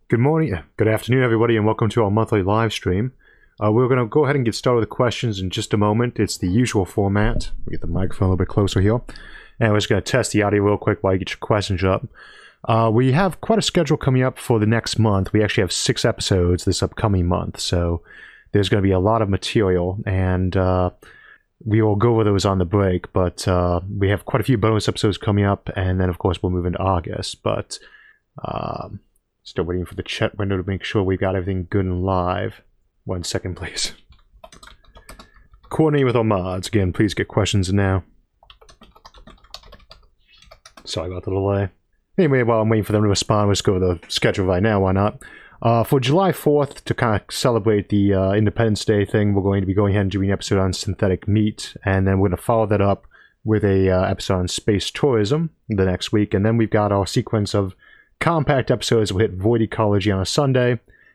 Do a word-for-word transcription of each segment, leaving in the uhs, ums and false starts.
Good morning, good afternoon, everybody, and welcome to our monthly live stream. Uh, we're going to go ahead and get started with the questions in just a moment. It's the usual format. We get the microphone a little bit closer here. And we're just going to test the audio real quick while you get your questions up. Uh, we have quite a schedule coming up for the next month. We actually have six episodes this upcoming month, so there's going to be a lot of material, and uh, we will go over those on the break, but uh, we have quite a few bonus episodes coming up, and then, of course, we'll move into August, but... Um, Still waiting for the chat window to make sure we've got everything good and live. One second, please. Coordinate with our mods. Again, please get questions in now. Sorry about the delay. Anyway, while I'm waiting for them to respond, let's go with the schedule right now. Why not? Uh, for July fourth, to kind of celebrate the uh, Independence Day thing, we're going to be going ahead and doing an episode on synthetic meat, and then we're going to follow that up with a uh, episode on space tourism the next week, and then we've got our sequence of compact episodes. We'll hit void ecology on a Sunday,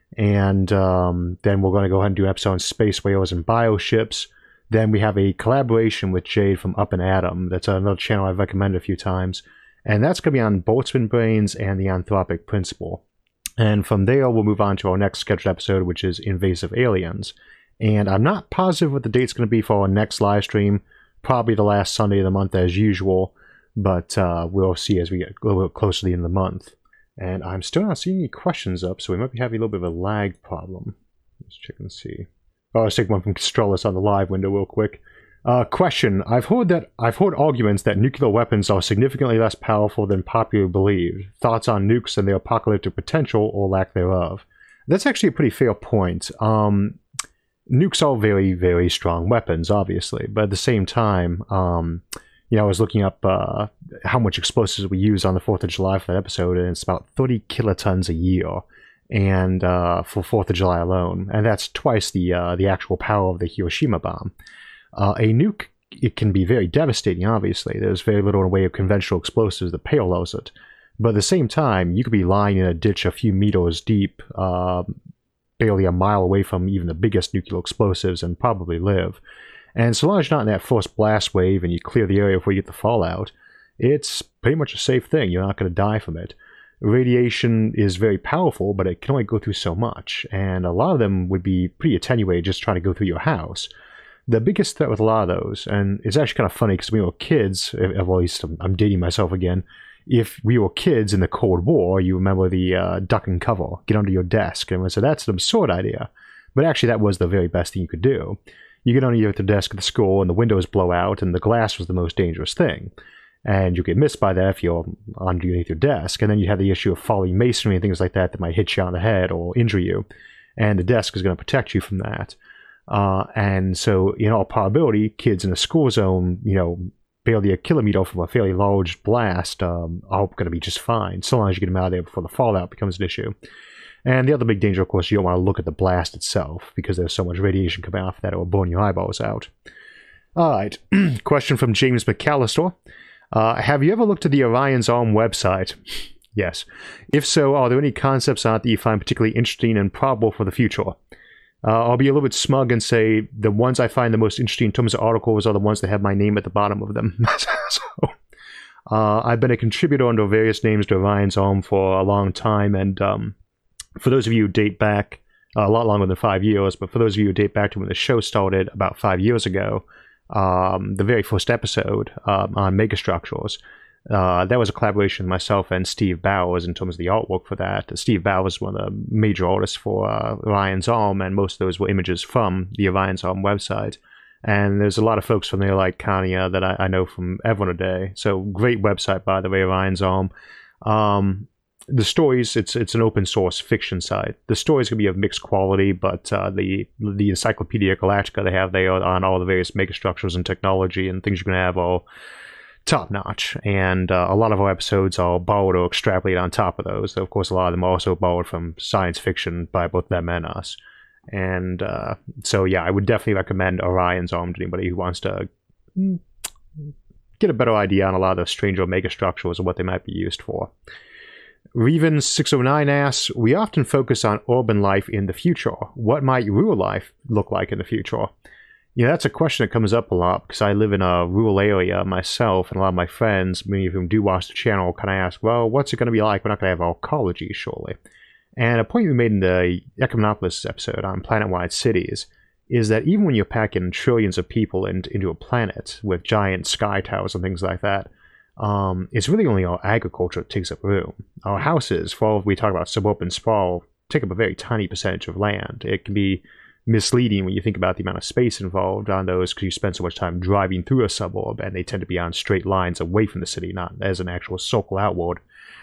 and um, then we're going to go ahead and do an episode on space whales and bioships. Then we have a collaboration with Jade from Up and Atom. That's another channel I've recommended a few times, and that's going to be on Boltzmann brains and the anthropic principle. And from there, we'll move on to our next scheduled episode, which is invasive aliens. And I'm not positive what the date's going to be for our next live stream. Probably the last Sunday of the month as usual, but uh, we'll see as we get a little bit closer to the end of the month. And I'm still not seeing any questions up, so we might be having a little bit of a lag problem. Let's check and see. Oh, let's take one from Castrellis on the live window real quick. Uh, question. I've heard that I've heard arguments that nuclear weapons are significantly less powerful than popularly believed. Thoughts on nukes and their apocalyptic potential or lack thereof? That's actually a pretty fair point. Um, nukes are very, very strong weapons, obviously, but at the same time, um, you know, I was looking up uh, how much explosives we use on the fourth of July for that episode, and it's about thirty kilotons a year, and uh, for fourth of July alone, and that's twice the uh, the actual power of the Hiroshima bomb. Uh, a nuke, it can be very devastating, obviously. There's very little in the way of conventional explosives that parallels it. But at the same time, you could be lying in a ditch a few meters deep, uh, barely a mile away from even the biggest nuclear explosives, and probably live. And so long as you're not in that first blast wave and you clear the area before you get the fallout, it's pretty much a safe thing. You're not going to die from it. Radiation is very powerful, but it can only go through so much. And a lot of them would be pretty attenuated just trying to go through your house. The biggest threat with a lot of those, and it's actually kind of funny because when we were kids, well, at least I'm dating myself again, if we were kids in the Cold War, you remember the uh, duck and cover, get under your desk. And so that's an absurd idea. But actually that was the very best thing you could do. You get under your desk at the school and the windows blow out and the glass was the most dangerous thing. And you get missed by that if you're underneath your desk. And then you have the issue of falling masonry and things like that that might hit you on the head or injure you. And the desk is going to protect you from that. Uh, and so, in all probability, kids in a school zone, you know, barely a kilometer from a fairly large blast um, are going to be just fine, so long as you get them out of there before the fallout becomes an issue. And the other big danger, of course, you don't want to look at the blast itself because there's so much radiation coming off that it will burn your eyeballs out. All right. Question from James McAllister. Uh, have you ever looked at the Orion's Arm website? Yes. If so, are there any concepts on it that you find particularly interesting and probable for the future? Uh, I'll be a little bit smug and say the ones I find the most interesting in terms of articles are the ones that have my name at the bottom of them. so, uh, I've been a contributor under various names to Orion's Arm for a long time, and um, for those of you who date back uh, a lot longer than five years, but for those of you who date back to when the show started about five years ago, um, the very first episode um, on megastructures, uh, that was a collaboration with myself and Steve Bowers in terms of the artwork for that. Steve Bowers was one of the major artists for uh, Orion's Arm, and most of those were images from the Orion's Arm website. And there's a lot of folks from there like Kanya that I, I know from Everyone a Day. So great website, by the way, Orion's Arm. Um, The stories, it's it's an open source fiction site. The stories can be of mixed quality, but uh, the the Encyclopedia Galactica they have there on all the various megastructures and technology and things you can have are top notch. And uh, a lot of our episodes are borrowed or extrapolated on top of those. Of course, a lot of them are also borrowed from science fiction by both them and us. And uh, so, yeah, I would definitely recommend Orion's Arm to anybody who wants to get a better idea on a lot of the stranger megastructures and what they might be used for. Reven six oh nine asks, we often focus on urban life in the future. What might rural life look like in the future? Yeah, that's a question that comes up a lot because I live in a rural area myself, and a lot of my friends, many of whom do watch the channel, kind of ask, well, what's it going to be like? We're not going to have ecology, surely. And a point we made in the Econopolis episode on planet-wide cities is that even when you're packing trillions of people in, into a planet with giant sky towers and things like that, um, it's really only our agriculture that takes up room. Our houses, for all we talk about suburban sprawl, take up a very tiny percentage of land. It can be misleading when you think about the amount of space involved on those because you spend so much time driving through a suburb, and they tend to be on straight lines away from the city, not as an actual circle outward.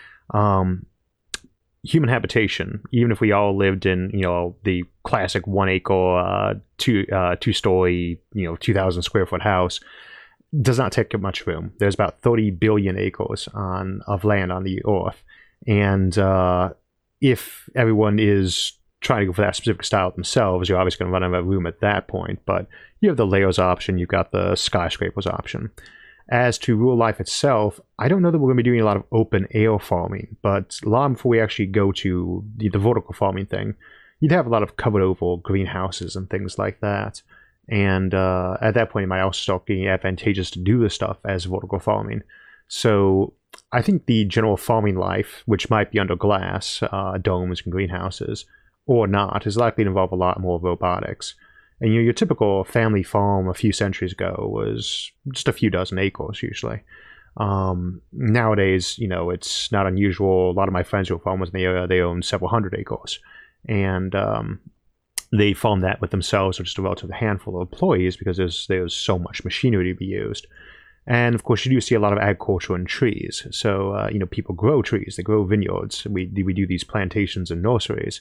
Um, human habitation, even if we all lived in, you know, the classic one acre, uh, two uh, two story, you know, two thousand square foot house, does not take up much room. There's about thirty billion acres on of land on the earth, and uh, if everyone is trying to go for that specific style themselves, you're obviously going to run out of room at that point. But you have the layers option, you've got the skyscrapers option. As to rural life itself, I don't know that we're going to be doing a lot of open air farming, but long before we actually go to the, the vertical farming thing, you'd have a lot of covered over greenhouses and things like that. And uh, at that point, it might also start getting advantageous to do this stuff as vertical farming. So I think the general farming life, which might be under glass, uh, domes and greenhouses, or not, is likely to involve a lot more robotics. And you know, your typical family farm a few centuries ago was just a few dozen acres, usually. Um, nowadays, you know, it's not unusual. A lot of my friends who are farmers in the area, they own several hundred acres. And um, they farm that with themselves or just a relative handful of employees because there's, there's so much machinery to be used. And of course, you do see a lot of agriculture and trees. So, uh, you know, people grow trees, they grow vineyards. We, we do these plantations and nurseries.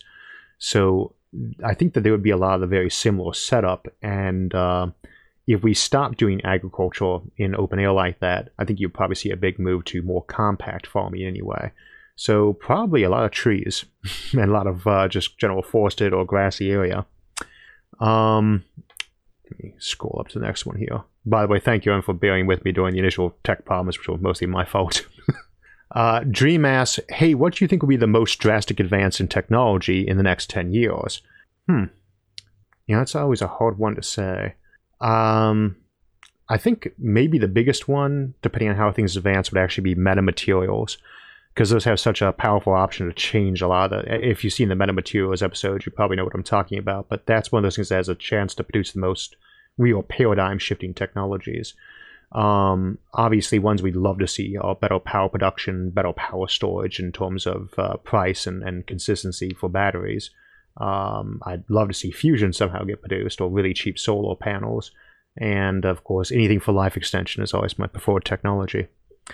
So I think that there would be a lot of the very similar setup. And uh, if we stop doing agriculture in open air like that, I think you'll probably see a big move to more compact farming anyway. So probably a lot of trees and a lot of uh, just general forested or grassy area. Um, let me scroll up to the next one here. By the way, thank you, Evan, for bearing with me during the initial tech problems, which were mostly my fault. uh, Dream asks, hey, what do you think will be the most drastic advance in technology in the next ten years? Hmm. You know, it's always a hard one to say. Um, I think maybe the biggest one, depending on how things advance, would actually be metamaterials, because those have such a powerful option to change a lot of the... If you've seen the metamaterials episode, you probably know what I'm talking about, but that's one of those things that has a chance to produce the most real paradigm-shifting technologies. Um, obviously, ones we'd love to see are better power production, better power storage in terms of uh, price and, and consistency for batteries. Um, I'd love to see fusion somehow get produced, or really cheap solar panels. And, of course, anything for life extension is always my preferred technology.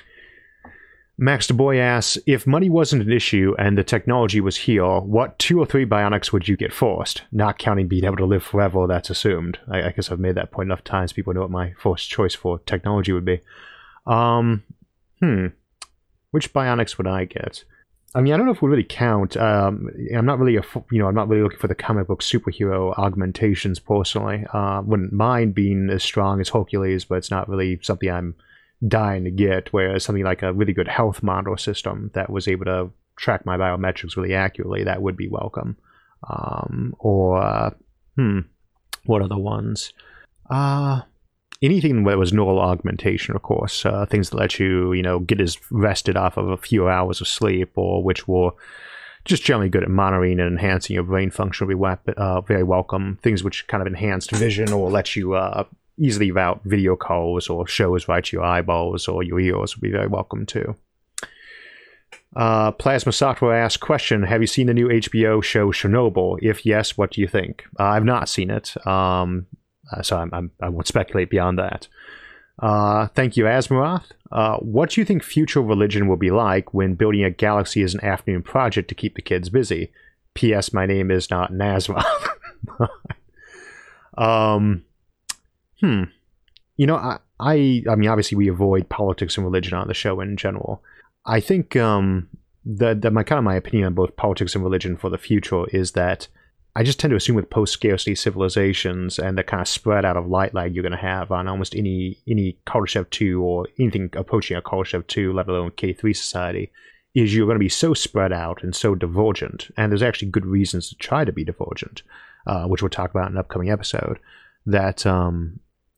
Max DuBois asks, if money wasn't an issue and the technology was here, what two or three bionics would you get first? Not counting being able to live forever, that's assumed. I, I guess I've made that point enough times, people know what my first choice for technology would be. Um, hmm. Which bionics would I get? I mean, I don't know if we really count. Um, I'm not really a, you know, I'm not really looking for the comic book superhero augmentations personally. Uh, wouldn't mind being as strong as Hercules, but it's not really something I'm dying to get, whereas something like a really good health monitor system that was able to track my biometrics really accurately, that would be welcome. Um, or, uh, hmm, what other ones? Uh, anything that was neural augmentation, of course. Uh, things that let you, you know, get as rested off of a few hours of sleep, or which were just generally good at monitoring and enhancing your brain function would be uh, very welcome. Things which kind of enhanced vision or let you uh, easily route video calls or shows right to your eyeballs or your ears would be very welcome too. Uh, Plasma Software asks, question, have you seen the new H B O show Chernobyl? If yes, what do you think? Uh, I've not seen it, um, so I'm, I'm, I won't speculate beyond that. Uh, thank you, Asmaroth. Uh, what do you think future religion will be like when building a galaxy is an afternoon project to keep the kids busy? P S. My name is not Nazroth. um... Hmm. You know, I, I, I mean, obviously we avoid politics and religion on the show in general. I think um, that, that my kind of my opinion on both politics and religion for the future is that I just tend to assume with post-scarcity civilizations and the kind of spread out of light lag you're going to have on almost any any Kardashev two or anything approaching a Kardashev two, let alone K three society, is you're going to be so spread out and so divergent, and there's actually good reasons to try to be divergent, uh, which we'll talk about in an upcoming episode, that... Um,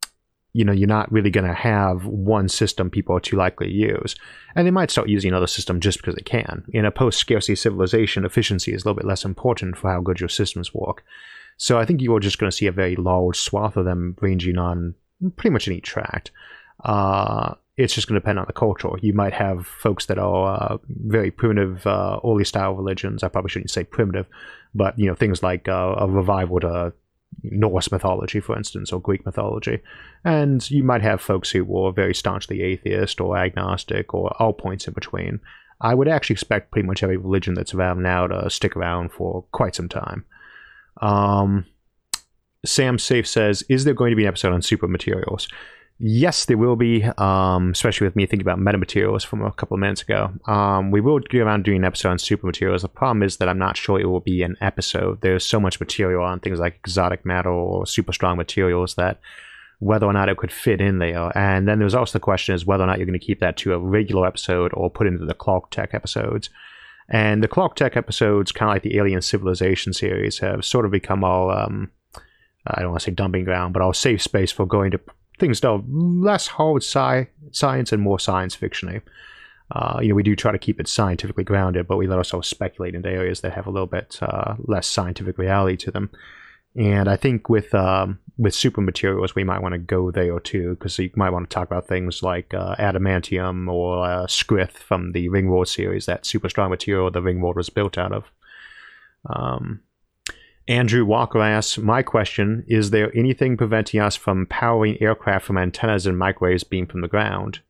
you know, you're not really going to have one system people are too likely to use. And they might start using another system just because they can. In a post-scarcity civilization, efficiency is a little bit less important for how good your systems work. So I think you're just going to see a very large swath of them ranging on pretty much any tract. Uh, it's just going to depend on the culture. You might have folks that are uh, very primitive, uh, early style religions. I probably shouldn't say primitive, but, you know, things like uh, a revival to Norse mythology, for instance, or Greek mythology. And you might have folks who were very staunchly atheist or agnostic or all points in between. I would actually expect pretty much every religion that's around now to stick around for quite some time. Um, Sam Safe says, is there going to be an episode on super materials? Yes, there will be, um, especially with me thinking about metamaterials from a couple of minutes ago. Um, we will get around doing an episode on super materials. The problem is that I'm not sure it will be an episode. There's so much material on things like exotic metal or super strong materials that whether or not it could fit in there. And then there's also the question is whether or not you're going to keep that to a regular episode or put into the Clark Tech episodes. And the Clark Tech episodes, kind of like the Alien Civilization series, have sort of become all, um, I don't want to say dumping ground, but all safe space for going to things that are less hard sci- science and more science fictiony. Uh, you know, we do try to keep it scientifically grounded, but we let ourselves speculate into areas that have a little bit uh, less scientific reality to them. And I think with um, with super materials, we might want to go there too, because you might want to talk about things like uh, adamantium or uh, Skrith from the Ringworld series, that super strong material the Ringworld was built out of. Um, Andrew Walker asks, my question, is there anything preventing us from powering aircraft from antennas and microwaves beamed from the ground?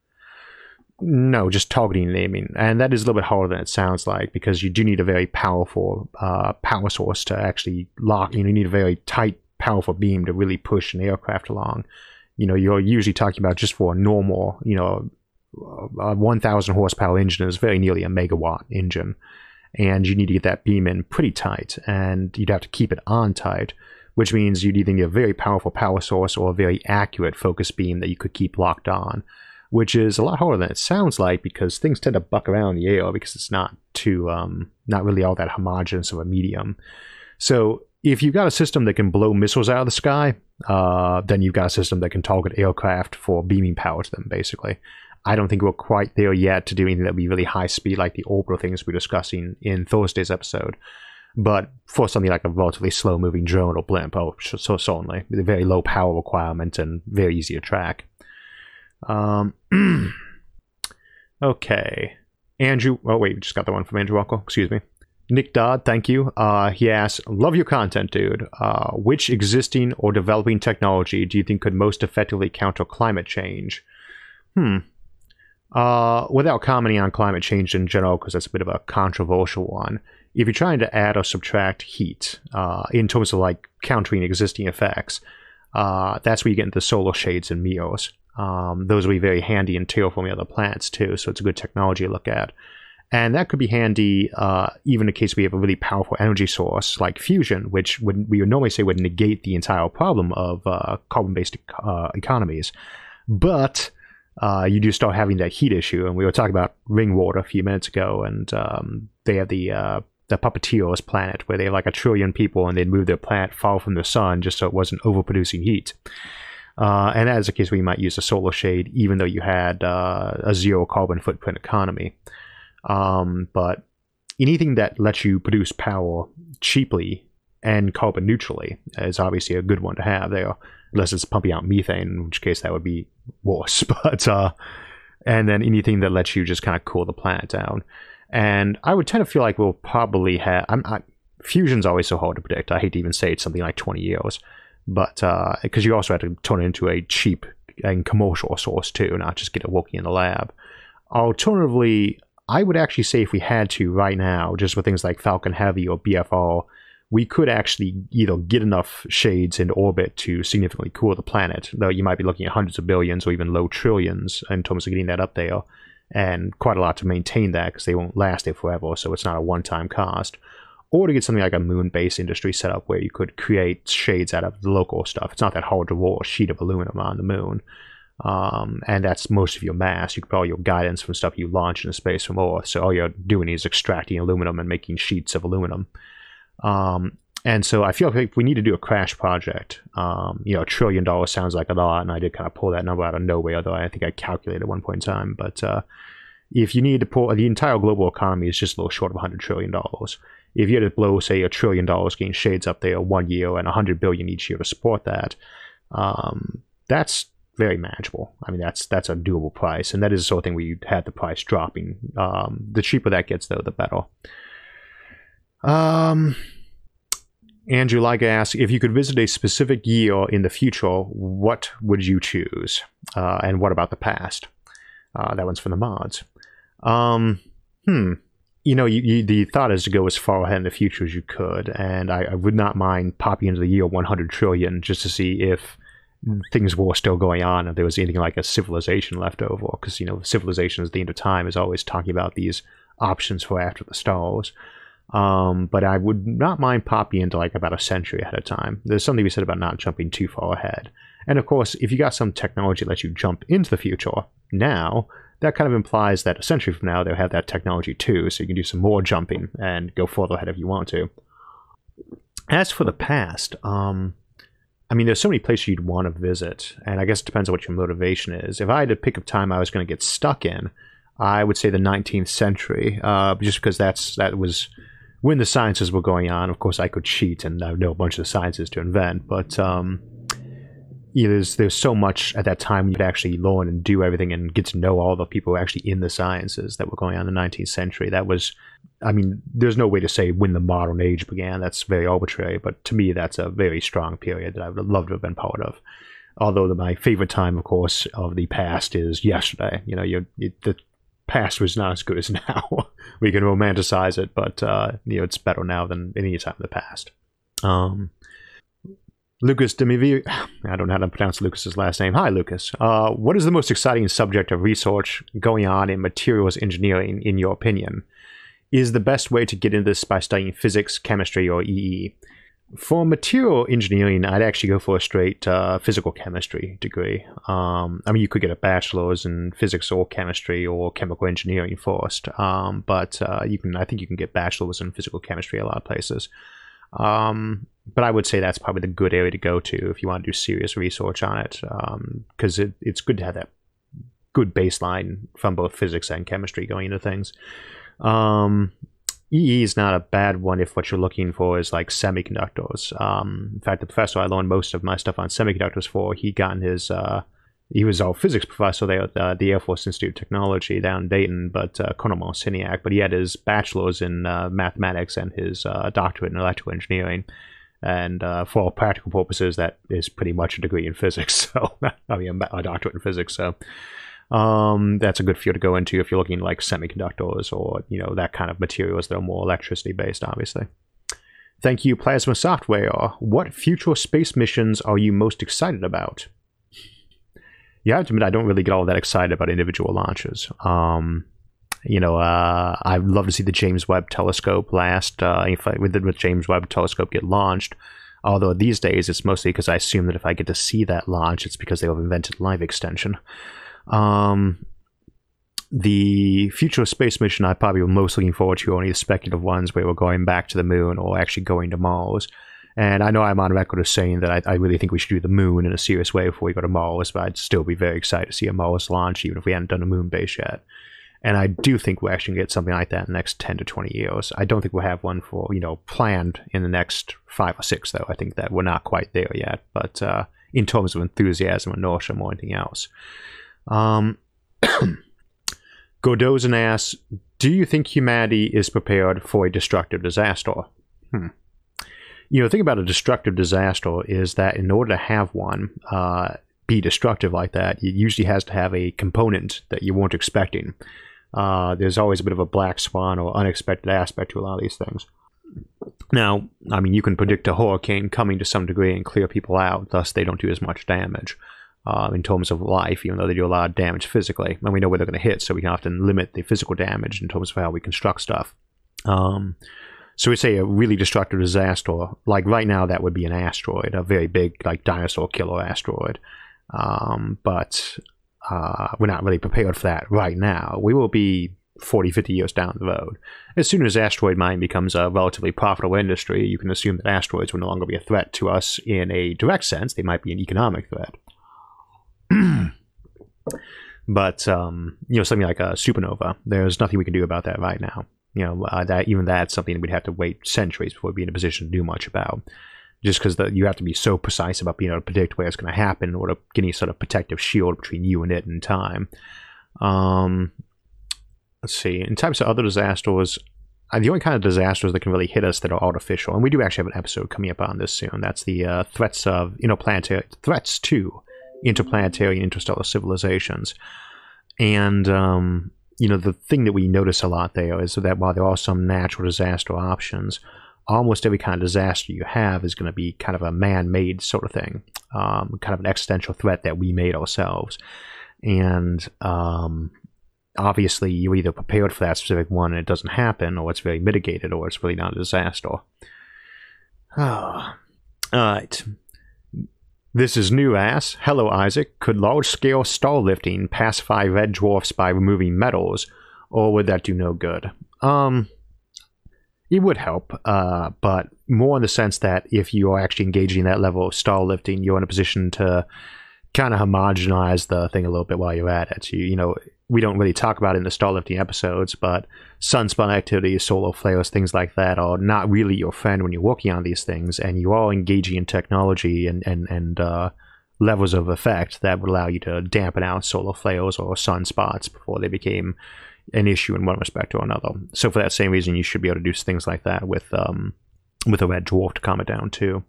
No, just targeting and aiming. And that is a little bit harder than it sounds like, because you do need a very powerful uh, power source to actually lock. You know, you need a very tight, powerful beam to really push an aircraft along. You know, you're usually talking about just for a normal, you know, a one thousand horsepower engine is very nearly a megawatt engine. And you need to get that beam in pretty tight, and you'd have to keep it on tight, which means you'd either need a very powerful power source or a very accurate focus beam that you could keep locked on, which is a lot harder than it sounds like, because things tend to buck around in the air because it's not too, um, not really all that homogeneous of a medium. So if you've got a system that can blow missiles out of the sky, uh, then you've got a system that can target aircraft for beaming power to them, basically. I don't think we're quite there yet to do anything that would be really high speed like the orbital things we're discussing in Thursday's episode. But for something like a relatively slow moving drone or blimp, oh, so certainly. With a very low power requirement and very easy to track. Um, okay. Andrew, oh wait, we just got the one from Andrew Walker, excuse me. Nick Dodd, thank you. Uh, he asks, love your content, dude. Uh, which existing or developing technology do you think could most effectively counter climate change? Hmm. Uh, without commenting on climate change in general, because that's a bit of a controversial one, if you're trying to add or subtract heat uh, in terms of like countering existing effects, uh, that's where you get into the solar shades and mirrors. Um, those will be very handy in terraforming other planets too, so it's a good technology to look at. And that could be handy uh, even in case we have a really powerful energy source like fusion, which would, we would normally say would negate the entire problem of uh, carbon-based uh, economies. But Uh, you do start having that heat issue, and we were talking about Ringworld a few minutes ago, and um, they have the uh, the Puppeteers planet, where they have like a trillion people, and they'd move their planet far from the sun just so it wasn't overproducing heat. Uh, and that is a case where you might use a solar shade, even though you had uh, a zero carbon footprint economy. Um, but anything that lets you produce power cheaply and carbon neutrally is obviously a good one to have there. Unless it's pumping out methane, in which case that would be worse. But uh, and then anything that lets you just kind of cool the planet down. And I would tend to feel like we'll probably have. I'm, I, fusion's always so hard to predict. I hate to even say it's something like twenty years, but because uh, you also have to turn it into a cheap and commercial source too, not just get it working in the lab. Alternatively, I would actually say if we had to right now, just with things like Falcon Heavy or B F R, we could actually either get enough shades in orbit to significantly cool the planet, though you might be looking at hundreds of billions or even low trillions in terms of getting that up there, and quite a lot to maintain that because they won't last there forever, so it's not a one-time cost. Or to get something like a moon-based industry set up where you could create shades out of the local stuff. It's not that hard to roll a sheet of aluminum on the moon. Um, and that's most of your mass. You could probably your guidance from stuff you launch into space from Earth, so all you're doing is extracting aluminum and making sheets of aluminum. Um, and so I feel like we need to do a crash project. Um, you know, a trillion dollars sounds like a lot, and I did kind of pull that number out of nowhere, although I think I calculated at one point in time. But uh, if you need to pull, the entire global economy is just a little short of one hundred trillion dollars. If you had to blow, say, a trillion dollars, getting shades up there one year and one hundred billion dollars each year to support that, um, that's very manageable. I mean, that's that's a doable price, and that is the sort of thing where you had the price dropping. Um, the cheaper that gets, though, the better. Um, Andrew Liga asks, if you could visit a specific year in the future, what would you choose? Uh, and what about the past? Uh, that one's from the mods. Um, hmm. You know, you, you, the thought is to go as far ahead in the future as you could, and I, I would not mind popping into the year one hundred trillion just to see if things were still going on, if there was anything like a civilization left over, because, you know, civilization at the end of time is always talking about these options for after the stars. Um, but I would not mind popping into like about a century ahead of time. There's something to be said about not jumping too far ahead. And of course, if you got some technology that lets you jump into the future now, that kind of implies that a century from now they'll have that technology too, so you can do some more jumping and go further ahead if you want to. As for the past, um, I mean, there's so many places you'd want to visit, and I guess it depends on what your motivation is. If I had to pick a time I was going to get stuck in, I would say the nineteenth century, uh, just because that's that was when the sciences were going on. Of course, I could cheat and I know a bunch of the sciences to invent, but um, you know, there's there's so much at that time you could actually learn and do everything and get to know all the people actually in the sciences that were going on in the nineteenth century. That was, I mean, there's no way to say when the modern age began. That's very arbitrary, but to me, that's a very strong period that I would have loved to have been part of. Although the, my favorite time, of course, of the past is yesterday. You know, you the past was not as good as now. We can romanticize it, but uh, you know, it's better now than any time in the past. Um, Lucas Demivi, I don't know how to pronounce Lucas's last name. Hi, Lucas. Uh, what is the most exciting subject of research going on in materials engineering, in your opinion? Is the best way to get into this by studying physics, chemistry, or E E? For material engineering, I'd actually go for a straight uh, physical chemistry degree. Um, I mean, you could get a bachelor's in physics or chemistry or chemical engineering first, um, but uh, you can. I think you can get bachelor's in physical chemistry a lot of places. Um, but I would say that's probably the good area to go to if you want to do serious research on it, because um, it, it's good to have that good baseline from both physics and chemistry going into things. Um, E E is not a bad one if what you're looking for is like semiconductors. Um, in fact, the professor I learned most of my stuff on semiconductors for, he got in his, uh, he was our physics professor there at uh, the Air Force Institute of Technology down in Dayton, but uh, Colonel Marciniak, but he had his bachelor's in uh, mathematics and his uh, doctorate in electrical engineering. And uh, for all practical purposes, that is pretty much a degree in physics. So, I mean, a doctorate in physics. So, um, that's a good field to go into if you're looking like semiconductors or, you know, that kind of materials that are more electricity based, obviously. Thank you, Plasma Software. What future space missions are you most excited about? Yeah, I have to admit, I don't really get all that excited about individual launches. Um, you know, uh, I'd love to see the James Webb Telescope last, uh, if I, with the James Webb Telescope get launched. Although these days, it's mostly because I assume that if I get to see that launch, it's because they've invented live extension. Um, the future space mission I probably am most looking forward to are only the speculative ones where we're going back to the moon or actually going to Mars. And I know I'm on record as saying that I, I really think we should do the moon in a serious way before we go to Mars, but I'd still be very excited to see a Mars launch, even if we hadn't done a moon base yet. And I do think we're actually going to get something like that in the next ten to twenty years. I don't think we'll have one for, you know, planned in the next five or six, though. I think that we're not quite there yet. But uh, in terms of enthusiasm and inertia more than anything else. Um, Godozan asks, do you think humanity is prepared for a destructive disaster? Hmm. You know, the thing about a destructive disaster is that in order to have one uh, be destructive like that, it usually has to have a component that you weren't expecting. Uh, there's always a bit of a black swan or unexpected aspect to a lot of these things. Now, I mean, you can predict a hurricane coming to some degree and clear people out, thus they don't do as much damage uh, in terms of life, even though they do a lot of damage physically. And we know where they're going to hit, so we can often limit the physical damage in terms of how we construct stuff. Um, so we'd say a really destructive disaster, like right now that would be an asteroid, a very big, like, dinosaur killer asteroid. Um, but uh, we're not really prepared for that right now. We will be forty, fifty years down the road. As soon as asteroid mining becomes a relatively profitable industry, you can assume that asteroids will no longer be a threat to us in a direct sense. They might be an economic threat. But, um, you know, something like a supernova, there's nothing we can do about that right now. You know, uh, that even that's something we'd have to wait centuries before we'd be in a position to do much about. Just because you have to be so precise about being able to predict where it's going to happen or to get any sort of protective shield between you and it in time. Um, let's see. In types of other disasters, uh, the only kind of disasters that can really hit us that are artificial, and we do actually have an episode coming up on this soon, that's the uh, threats of interplanetary threats to interplanetary and interstellar civilizations. And, um, you know, the thing that we notice a lot there is that while there are some natural disaster options, almost every kind of disaster you have is going to be kind of a man-made sort of thing, um, kind of an existential threat that we made ourselves. And um, obviously, you're either prepared for that specific one and it doesn't happen, or it's very mitigated, or it's really not a disaster. Oh. All right. This is new ass. Hello, Isaac. Could large-scale star lifting pacify red dwarfs by removing metals, or would that do no good? Um, it would help, uh, but more in the sense that if you are actually engaging that level of star lifting, you're in a position to kind of homogenize the thing a little bit while you're at it. You, you know, we don't really talk about it in the star lifting episodes, but sunspot activity, solar flares, things like that are not really your friend when you're working on these things, and you are engaging in technology and, and, and uh, levels of effect that would allow you to dampen out solar flares or sunspots before they became an issue in one respect or another. So for that same reason, you should be able to do things like that with um, with a red dwarf to calm it down too.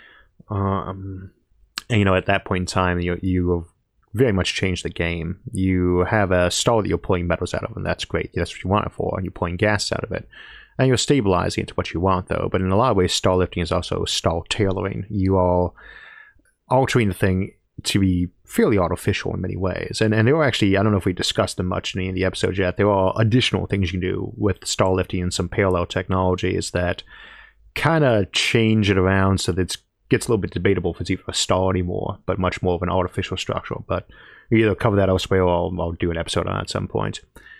Um, and, you know, at that point in time, you you have very much changed the game. You have a star that you're pulling metals out of, and that's great. That's what you want it for, and you're pulling gas out of it. And you're stabilizing it to what you want, though. But in a lot of ways, star lifting is also star tailoring. You are altering the thing to be fairly artificial in many ways. And and there are actually, I don't know if we discussed them much in any of the episodes yet, there are additional things you can do with star lifting and some parallel technologies that kind of change it around so that it gets a little bit debatable if it's even a star anymore, but much more of an artificial structure. But we either cover that elsewhere, or I'll, I'll do an episode on it at some point.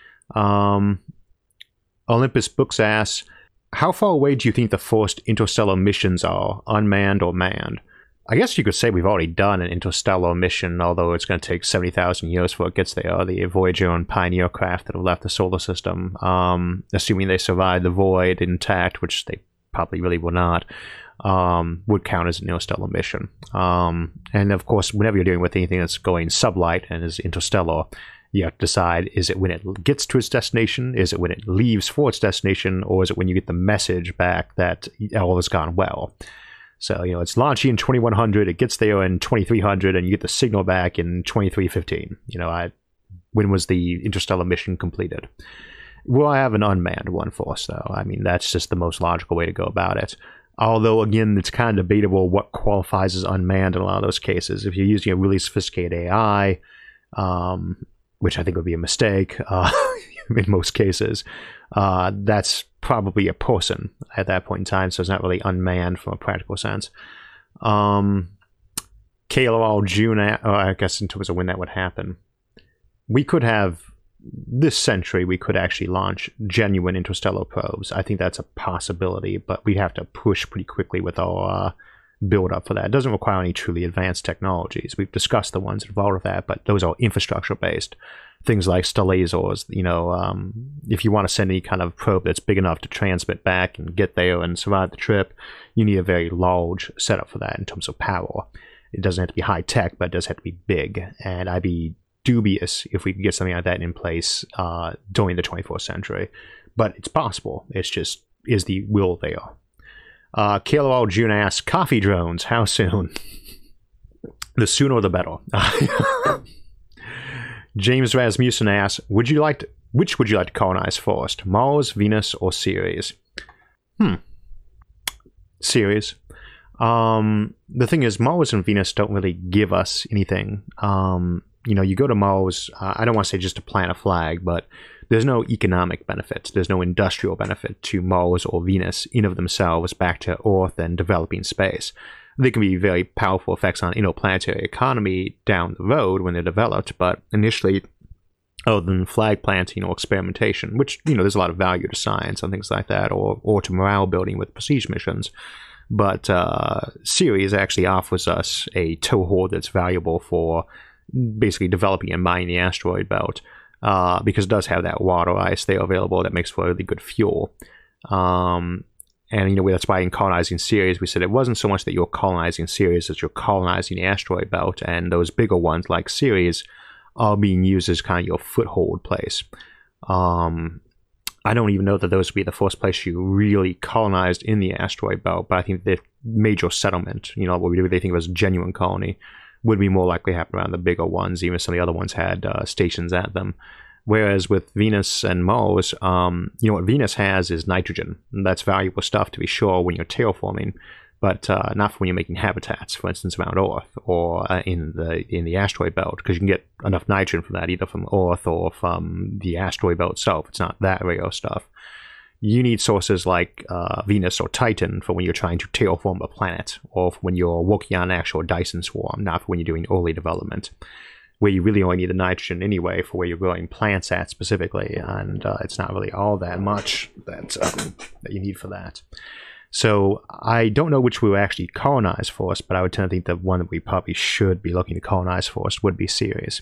Um, Olympus Books asks, how far away do you think the first interstellar missions are, unmanned or manned? I guess you could say we've already done an interstellar mission, although it's going to take seventy thousand years before it gets there. The Voyager and Pioneer craft that have left the solar system, um, assuming they survive the void intact, which they probably really will not, um, would count as an interstellar mission. Um, and of course, whenever you're dealing with anything that's going sublight and is interstellar, you have to decide, is it when it gets to its destination, is it when it leaves for its destination, or is it when you get the message back that all has gone well? So, you know, it's launching in twenty-one hundred, it gets there in twenty-three hundred, and you get the signal back in twenty-three fifteen. You know, I, when was the interstellar mission completed? Well, I have an unmanned one for us, though. I mean, that's just the most logical way to go about it. Although, again, it's kind of debatable what qualifies as unmanned in a lot of those cases. If you're using a really sophisticated A I, um, which I think would be a mistake uh, in most cases, uh, that's probably a person at that point in time, so it's not really unmanned from a practical sense. Um, K L O L June, uh, I guess in terms of when that would happen, we could have, this century, we could actually launch genuine interstellar probes. I think that's a possibility, but we have to push pretty quickly with our uh, build up for that. It doesn't require any truly advanced technologies. We've discussed the ones involved with that, but those are infrastructure based. Things like stellasers, you know, um, if you want to send any kind of probe that's big enough to transmit back and get there and survive the trip, you need a very large setup for that in terms of power. It doesn't have to be high tech, but it does have to be big. And I'd be dubious if we could get something like that in place uh, during the twenty-fourth century. But it's possible. It's just, is the will there? Uh, K L O L June asks, coffee drones, how soon? The sooner the better. James Rasmussen asks, would you like to, which would you like to colonize first? Mars, Venus, or Ceres? Hmm. Ceres. Um, the thing is, Mars and Venus don't really give us anything. Um, you know, you go to Mars, uh, I don't want to say just to plant a flag, but there's no economic benefit. There's no industrial benefit to Mars or Venus in of themselves back to Earth and developing space. They can be very powerful effects on interplanetary economy down the road when they're developed, but initially other than flag planting or experimentation, which, you know, there's a lot of value to science and things like that, or, or to morale building with prestige missions. But uh, Ceres actually offers us a towhorde that's valuable for basically developing and mining the asteroid belt, uh, because it does have that water ice there available that makes for really good fuel. Um, and, you know, that's why in colonizing Ceres, we said it wasn't so much that you're colonizing Ceres, as you're colonizing the asteroid belt, and those bigger ones like Ceres are being used as kind of your foothold place. Um, I don't even know that those would be the first place you really colonized in the asteroid belt, but I think the major settlement, you know, what we really think of as a genuine colony, would be more likely to happen around the bigger ones, even if some of the other ones had uh, stations at them. Whereas with Venus and Mars, um, you know, what Venus has is nitrogen. And that's valuable stuff, to be sure, when you're terraforming, but uh, not for when you're making habitats, for instance, around Earth or uh, in the in the asteroid belt, because you can get enough nitrogen from that either from Earth or from the asteroid belt itself. It's not that rare stuff. You need sources like uh, Venus or Titan for when you're trying to terraform a planet, or for when you're working on an actual Dyson swarm, not for when you're doing early development, where you really only need the nitrogen anyway for where you're growing plants at specifically, and uh, it's not really all that much that, um, that you need for that. So I don't know which we will actually colonize first, but I would tend to think the one that we probably should be looking to colonize first would be Ceres.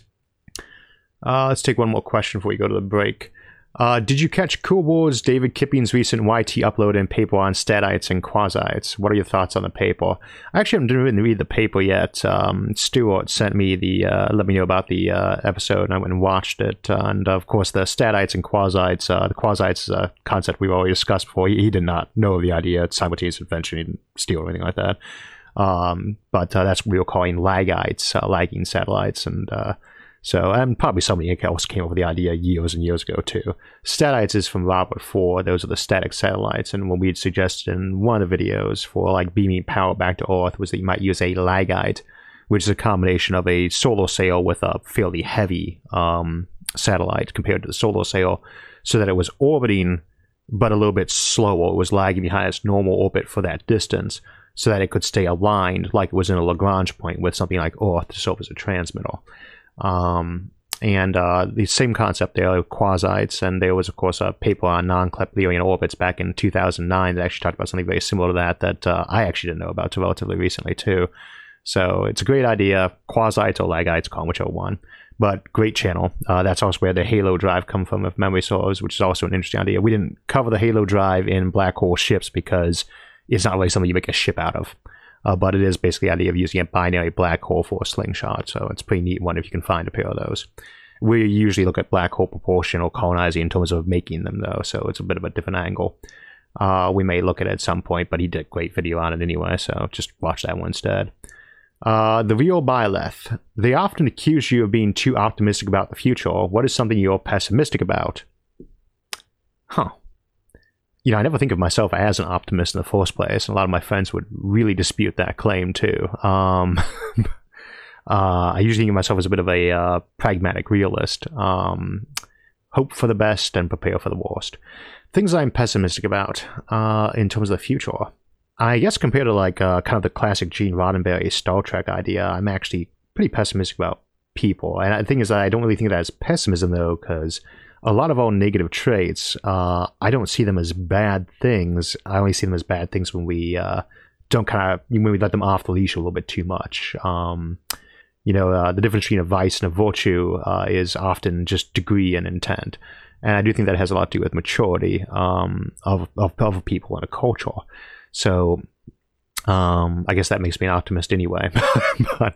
Uh, let's take one more question before we go to the break. Uh, did you catch Cool Wars David Kipping's recent Y T upload and paper on statites and quasites? What are your thoughts on the paper? I actually haven't even read the paper yet. Um, Stuart sent me the, uh, let me know about the uh, episode, and I went and watched it. Uh, and of course, the statites and quasites, uh, the quasites is a concept we've already discussed before. He, he did not know the idea of simultaneous invention. He didn't steal or anything like that. Um, but uh, that's what we were calling lagites, uh, lagging satellites, and uh, So, and probably somebody else came up with the idea years and years ago too. Statites is from Robert Ford. Those are the static satellites. And what we had suggested in one of the videos for like beaming power back to Earth was that you might use a lagite, which is a combination of a solar sail with a fairly heavy um, satellite compared to the solar sail, so that it was orbiting but a little bit slower. It was lagging behind its normal orbit for that distance, so that it could stay aligned like it was in a Lagrange point with something like Earth to serve as a transmitter. Um, and uh, the same concept there of quasites, and there was of course a paper on non-Keplerian orbits back in two thousand nine that actually talked about something very similar to that that uh, I actually didn't know about till relatively recently too. So it's a great idea, quasites or lagites, call them whichever one, but great channel. Uh, that's also where the Halo drive come from, if memory serves, which is also an interesting idea. We didn't cover the Halo drive in black hole ships because it's not really something you make a ship out of. Uh, but it is basically the idea of using a binary black hole for a slingshot, so it's a pretty neat one if you can find a pair of those. We usually look at black hole propulsion or colonizing in terms of making them, though, so it's a bit of a different angle. Uh, we may look at it at some point, but he did a great video on it anyway, so just watch that one instead. Uh, the real Byleth. They often accuse you of being too optimistic about the future. What is something you're pessimistic about? Huh. You know, I never think of myself as an optimist in the first place, and a lot of my friends would really dispute that claim too. Um, uh, I usually think of myself as a bit of a uh, pragmatic realist. Um, hope for the best and prepare for the worst. Things I'm pessimistic about uh, in terms of the future. I guess compared to like uh, kind of the classic Gene Roddenberry Star Trek idea, I'm actually pretty pessimistic about people. And the thing is, I don't really think of that as pessimism though, because a lot of our negative traits, uh, I don't see them as bad things. I only see them as bad things when we uh, don't kind of, when we let them off the leash a little bit too much. Um, you know, uh, the difference between a vice and a virtue uh, is often just degree and intent. And I do think that has a lot to do with maturity um, of, of, of people in a culture. So um, I guess that makes me an optimist anyway. but,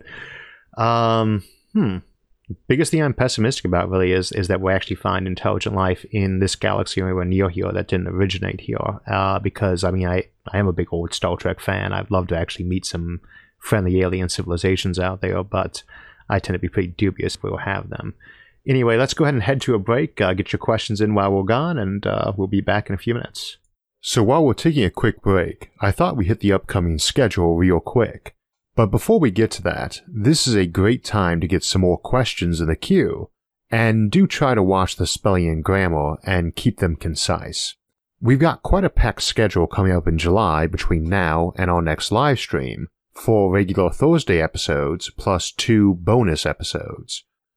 um, hmm. biggest thing I'm pessimistic about really is is that we actually find intelligent life in this galaxy or anywhere near here that didn't originate here. Uh, because, I mean, I, I am a big old Star Trek fan. I'd love to actually meet some friendly alien civilizations out there, but I tend to be pretty dubious if we'll have them. Anyway, let's go ahead and head to a break. Uh, get your questions in while we're gone, and uh, we'll be back in a few minutes. So while we're taking a quick break, I thought we'd hit the upcoming schedule real quick. But before we get to that, this is a great time to get some more questions in the queue, and do try to watch the spelling and grammar and keep them concise. We've got quite a packed schedule coming up in July between now and our next live stream, four regular Thursday episodes plus two bonus episodes.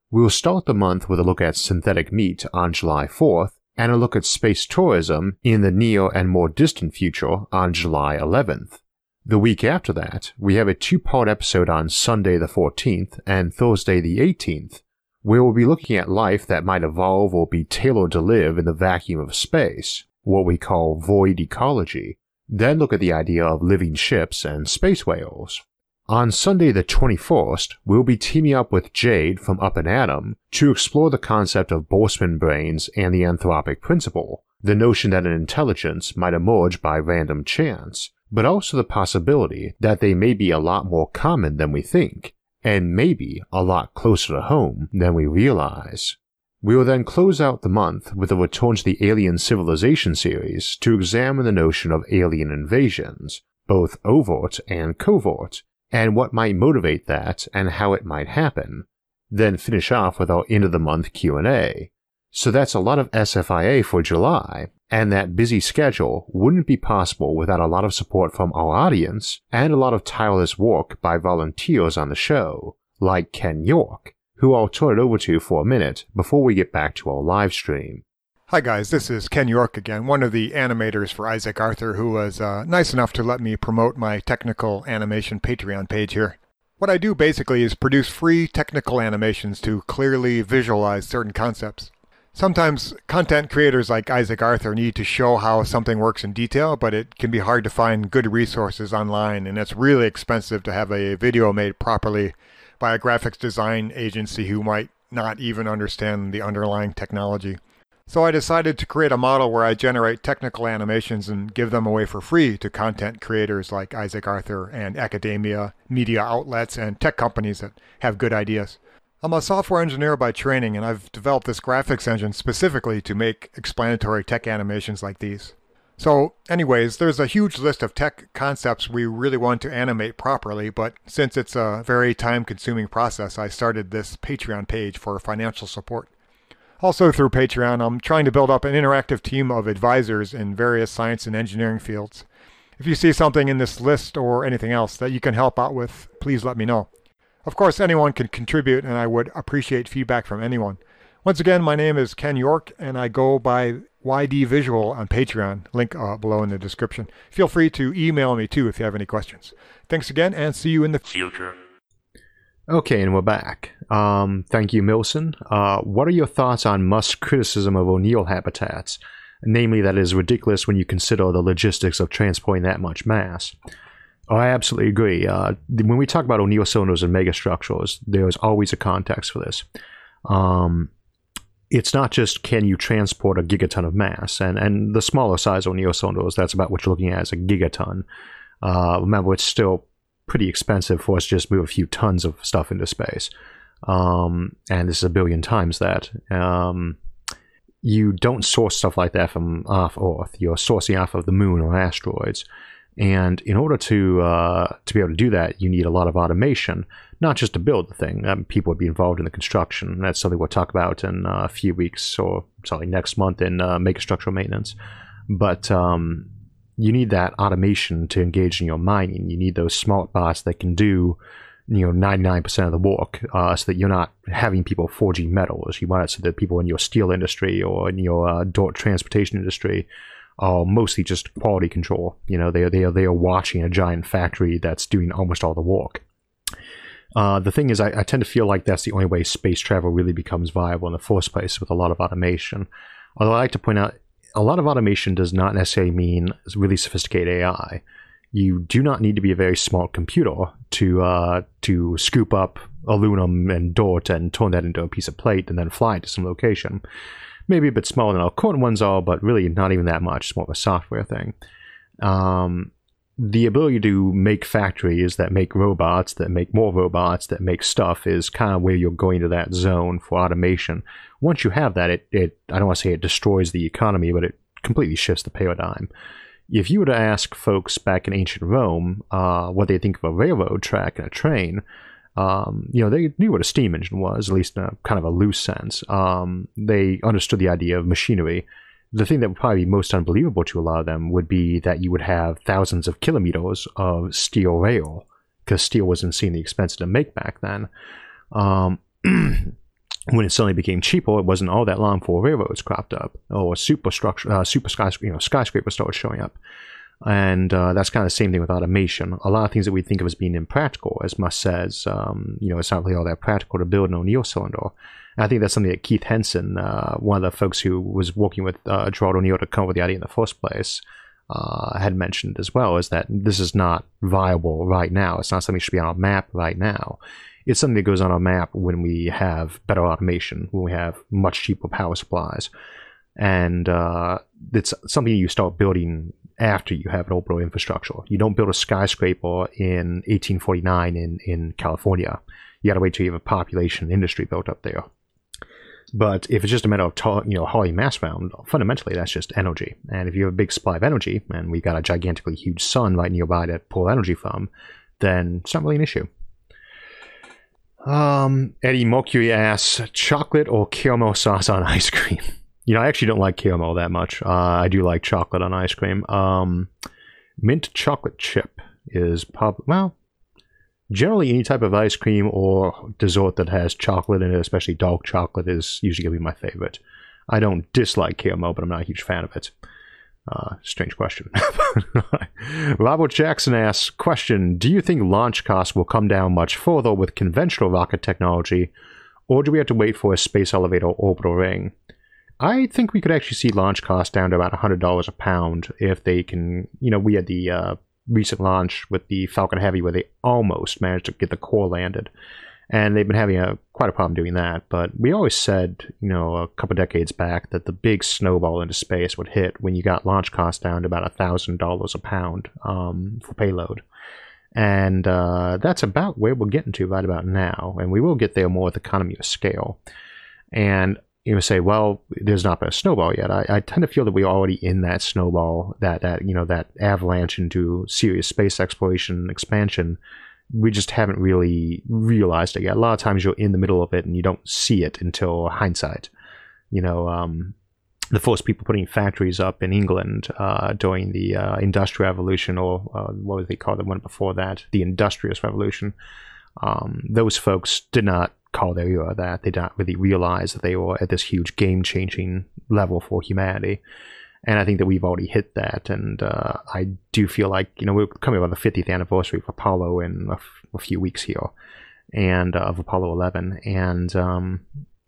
We'll start the month with a look at synthetic meat on July fourth, and a look at space tourism in the near and more distant future on July eleventh. The week after that, we have a two-part episode on Sunday the fourteenth and Thursday the eighteenth, where we'll be looking at life that might evolve or be tailored to live in the vacuum of space, what we call void ecology, then look at the idea of living ships and space whales. On Sunday the twenty-first, we'll be teaming up with Jade from Up and Atom to explore the concept of Boltzmann brains and the anthropic principle, the notion that an intelligence might emerge by random chance, but also the possibility that they may be a lot more common than we think, and maybe a lot closer to home than we realize. We will then close out the month with a return to the Alien Civilization series to examine the notion of alien invasions, both overt and covert, and what might motivate that and how it might happen, then finish off with our end-of-the-month Q and A. So that's a lot of S F I A for July, and that busy schedule wouldn't be possible without a lot of support from our audience and a lot of tireless work by volunteers on the show, like Ken York, who I'll turn it over to for a minute before we get back to our live stream. Hi guys, this is Ken York again, one of the animators for Isaac Arthur, who was uh, nice enough to let me promote my technical animation Patreon page here. What I do basically is produce free technical animations to clearly visualize certain concepts. Sometimes content creators like Isaac Arthur need to show how something works in detail, but it can be hard to find good resources online, and it's really expensive to have a video made properly by a graphics design agency who might not even understand the underlying technology. So I decided to create a model where I generate technical animations and give them away for free to content creators like Isaac Arthur and academia, media outlets, and tech companies that have good ideas. I'm a software engineer by training, and I've developed this graphics engine specifically to make explanatory tech animations like these. So anyways, there's a huge list of tech concepts we really want to animate properly, but since it's a very time-consuming process, I started this Patreon page for financial support. Also through Patreon, I'm trying to build up an interactive team of advisors in various science and engineering fields. If you see something in this list or anything else that you can help out with, please let me know. Of course, anyone can contribute, and I would appreciate feedback from anyone. Once again, my name is Ken York, and I go by Y D Visual on Patreon, link uh, below in the description. Feel free to email me too if you have any questions. Thanks again, and see you in the future. Okay, and we're back. Um, thank you, Milson. Uh, what are your thoughts on Musk's criticism of O'Neill habitats? Namely, that it is ridiculous when you consider the logistics of transporting that much mass. Oh, I absolutely agree. Uh, when we talk about O'Neill cylinders and megastructures, there is always a context for this. Um, it's not just can you transport a gigaton of mass, and, and the smaller size O'Neill cylinders, that's about what you're looking at as a gigaton. Uh, remember, it's still pretty expensive for us to just move a few tons of stuff into space. Um, and this is a billion times that. Um, you don't source stuff like that from off Earth. You're sourcing off of the moon or asteroids. And in order to uh, to be able to do that, you need a lot of automation, not just to build the thing. Um, people would be involved in the construction. That's something we'll talk about in uh, a few weeks, or sorry, next month in uh, megastructural maintenance. But um, you need that automation to engage in your mining. You need those smart bots that can do, you know, ninety-nine percent of the work, uh, so that you're not having people forging metals. You want it so that people in your steel industry or in your uh, dirt transportation industry are mostly just quality control. You know, they are, they are, they are watching a giant factory that's doing almost all the work. Uh, the thing is, I, I tend to feel like that's the only way space travel really becomes viable in the first place, with a lot of automation. Although I like to point out, a lot of automation does not necessarily mean really sophisticated A I. You do not need to be a very smart computer to uh, to scoop up aluminum and dirt and turn that into a piece of plate and then fly it to some location. Maybe a bit smaller than our current ones are, but really not even that much. It's more of a software thing. Um, the ability to make factories that make robots, that make more robots, that make stuff is kind of where you're going to that zone for automation. Once you have that, it, it I don't want to say it destroys the economy, but it completely shifts the paradigm. If you were to ask folks back in ancient Rome uh, what they think of a railroad track and a train, um, you know, they knew what a steam engine was, at least in a kind of a loose sense. Um, they understood the idea of machinery. The thing that would probably be most unbelievable to a lot of them would be that you would have thousands of kilometers of steel rail, because steel was insanely expensive to make back then. Um, when it suddenly became cheaper, it wasn't all that long before railroads cropped up, or super structure, uh, super skyscraper, you know, skyscrapers started showing up. And uh, that's kind of the same thing with automation. A lot of things that we think of as being impractical, as Musk says, um, you know, it's not really all that practical to build an O'Neill cylinder. And I think that's something that Keith Henson, uh, one of the folks who was working with uh, Gerard O'Neill to come up with the idea in the first place, uh, had mentioned as well, is that this is not viable right now. It's not something that should be on our map right now. It's something that goes on our map when we have better automation, when we have much cheaper power supplies. And uh, it's something you start building after you have an orbital infrastructure. You don't build a skyscraper in eighteen forty-nine in, in California. You got to wait till you have a population industry built up there. But if it's just a matter of ta- you know hauling mass around, fundamentally that's just energy. And if you have a big supply of energy, and we've got a gigantically huge sun right nearby to pull energy from, then it's not really an issue. Um, Eddie Mercury asks, chocolate or caramel sauce on ice cream? You know, I actually don't like caramel that much. Uh, I do like chocolate on ice cream. Um, mint chocolate chip is probably, well, generally any type of ice cream or dessert that has chocolate in it, especially dark chocolate, is usually going to be my favorite. I don't dislike caramel, but I'm not a huge fan of it. Uh, strange question. Robert Jackson asks, question, do you think launch costs will come down much further with conventional rocket technology, or do we have to wait for a space elevator orbital ring? I think we could actually see launch costs down to about one hundred dollars a pound if they can, you know, we had the uh, recent launch with the Falcon Heavy where they almost managed to get the core landed. And they've been having a quite a problem doing that. But we always said, you know, a couple decades back that the big snowball into space would hit when you got launch costs down to about one thousand dollars a pound um, for payload. And uh, that's about where we're getting to right about now. And we will get there more with economy of scale. And you would say, well, there's not been a snowball yet. I, I tend to feel that we're already in that snowball, that, that, you know, that avalanche into serious space exploration expansion. We just haven't really realized it yet. A lot of times you're in the middle of it and you don't see it until hindsight. You know, um, the first people putting factories up in England uh, during the uh, Industrial Revolution, or uh, what was they called the one before that? The Industrious Revolution. Um, those folks did not call their era that. They did not really realize that they were at this huge game-changing level for humanity. And I think that we've already hit that. And uh, I do feel like, you know, we're coming about the fiftieth anniversary of Apollo in a, f- a few weeks here, and uh, of Apollo eleven. And um,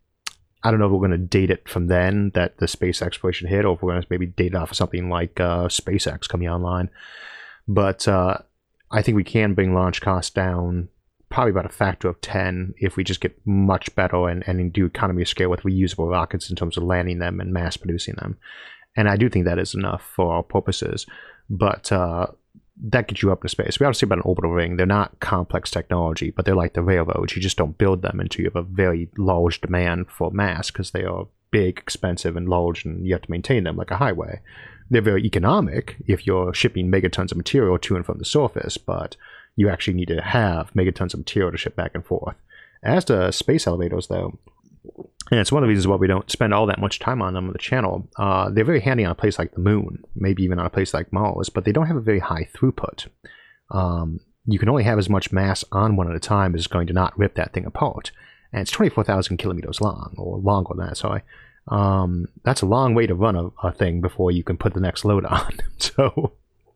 I don't know if we're going to date it from then, that the space exploration hit, or if we're going to maybe date it off of something like uh, SpaceX coming online. But uh, I think we can bring launch costs down probably about a factor of ten if we just get much better and, and do economy of scale with reusable rockets in terms of landing them and mass producing them. And I do think that is enough for our purposes. But uh, that gets you up to space. We obviously about an orbital ring. They're not complex technology, but they're like the railroads. You just don't build them until you have a very large demand for mass, because they are big, expensive, and large, and you have to maintain them like a highway. They're very economic if you're shipping megatons of material to and from the surface, but you actually need to have megatons of material to ship back and forth. As to space elevators, though, and it's one of the reasons why we don't spend all that much time on them on the channel. Uh, they're very handy on a place like the moon, maybe even on a place like Mars, but they don't have a very high throughput. Um, you can only have as much mass on one at a time as is going to not rip that thing apart. And it's twenty-four thousand kilometers long, or longer than that, sorry. Um, that's a long way to run a, a thing before you can put the next load on. So,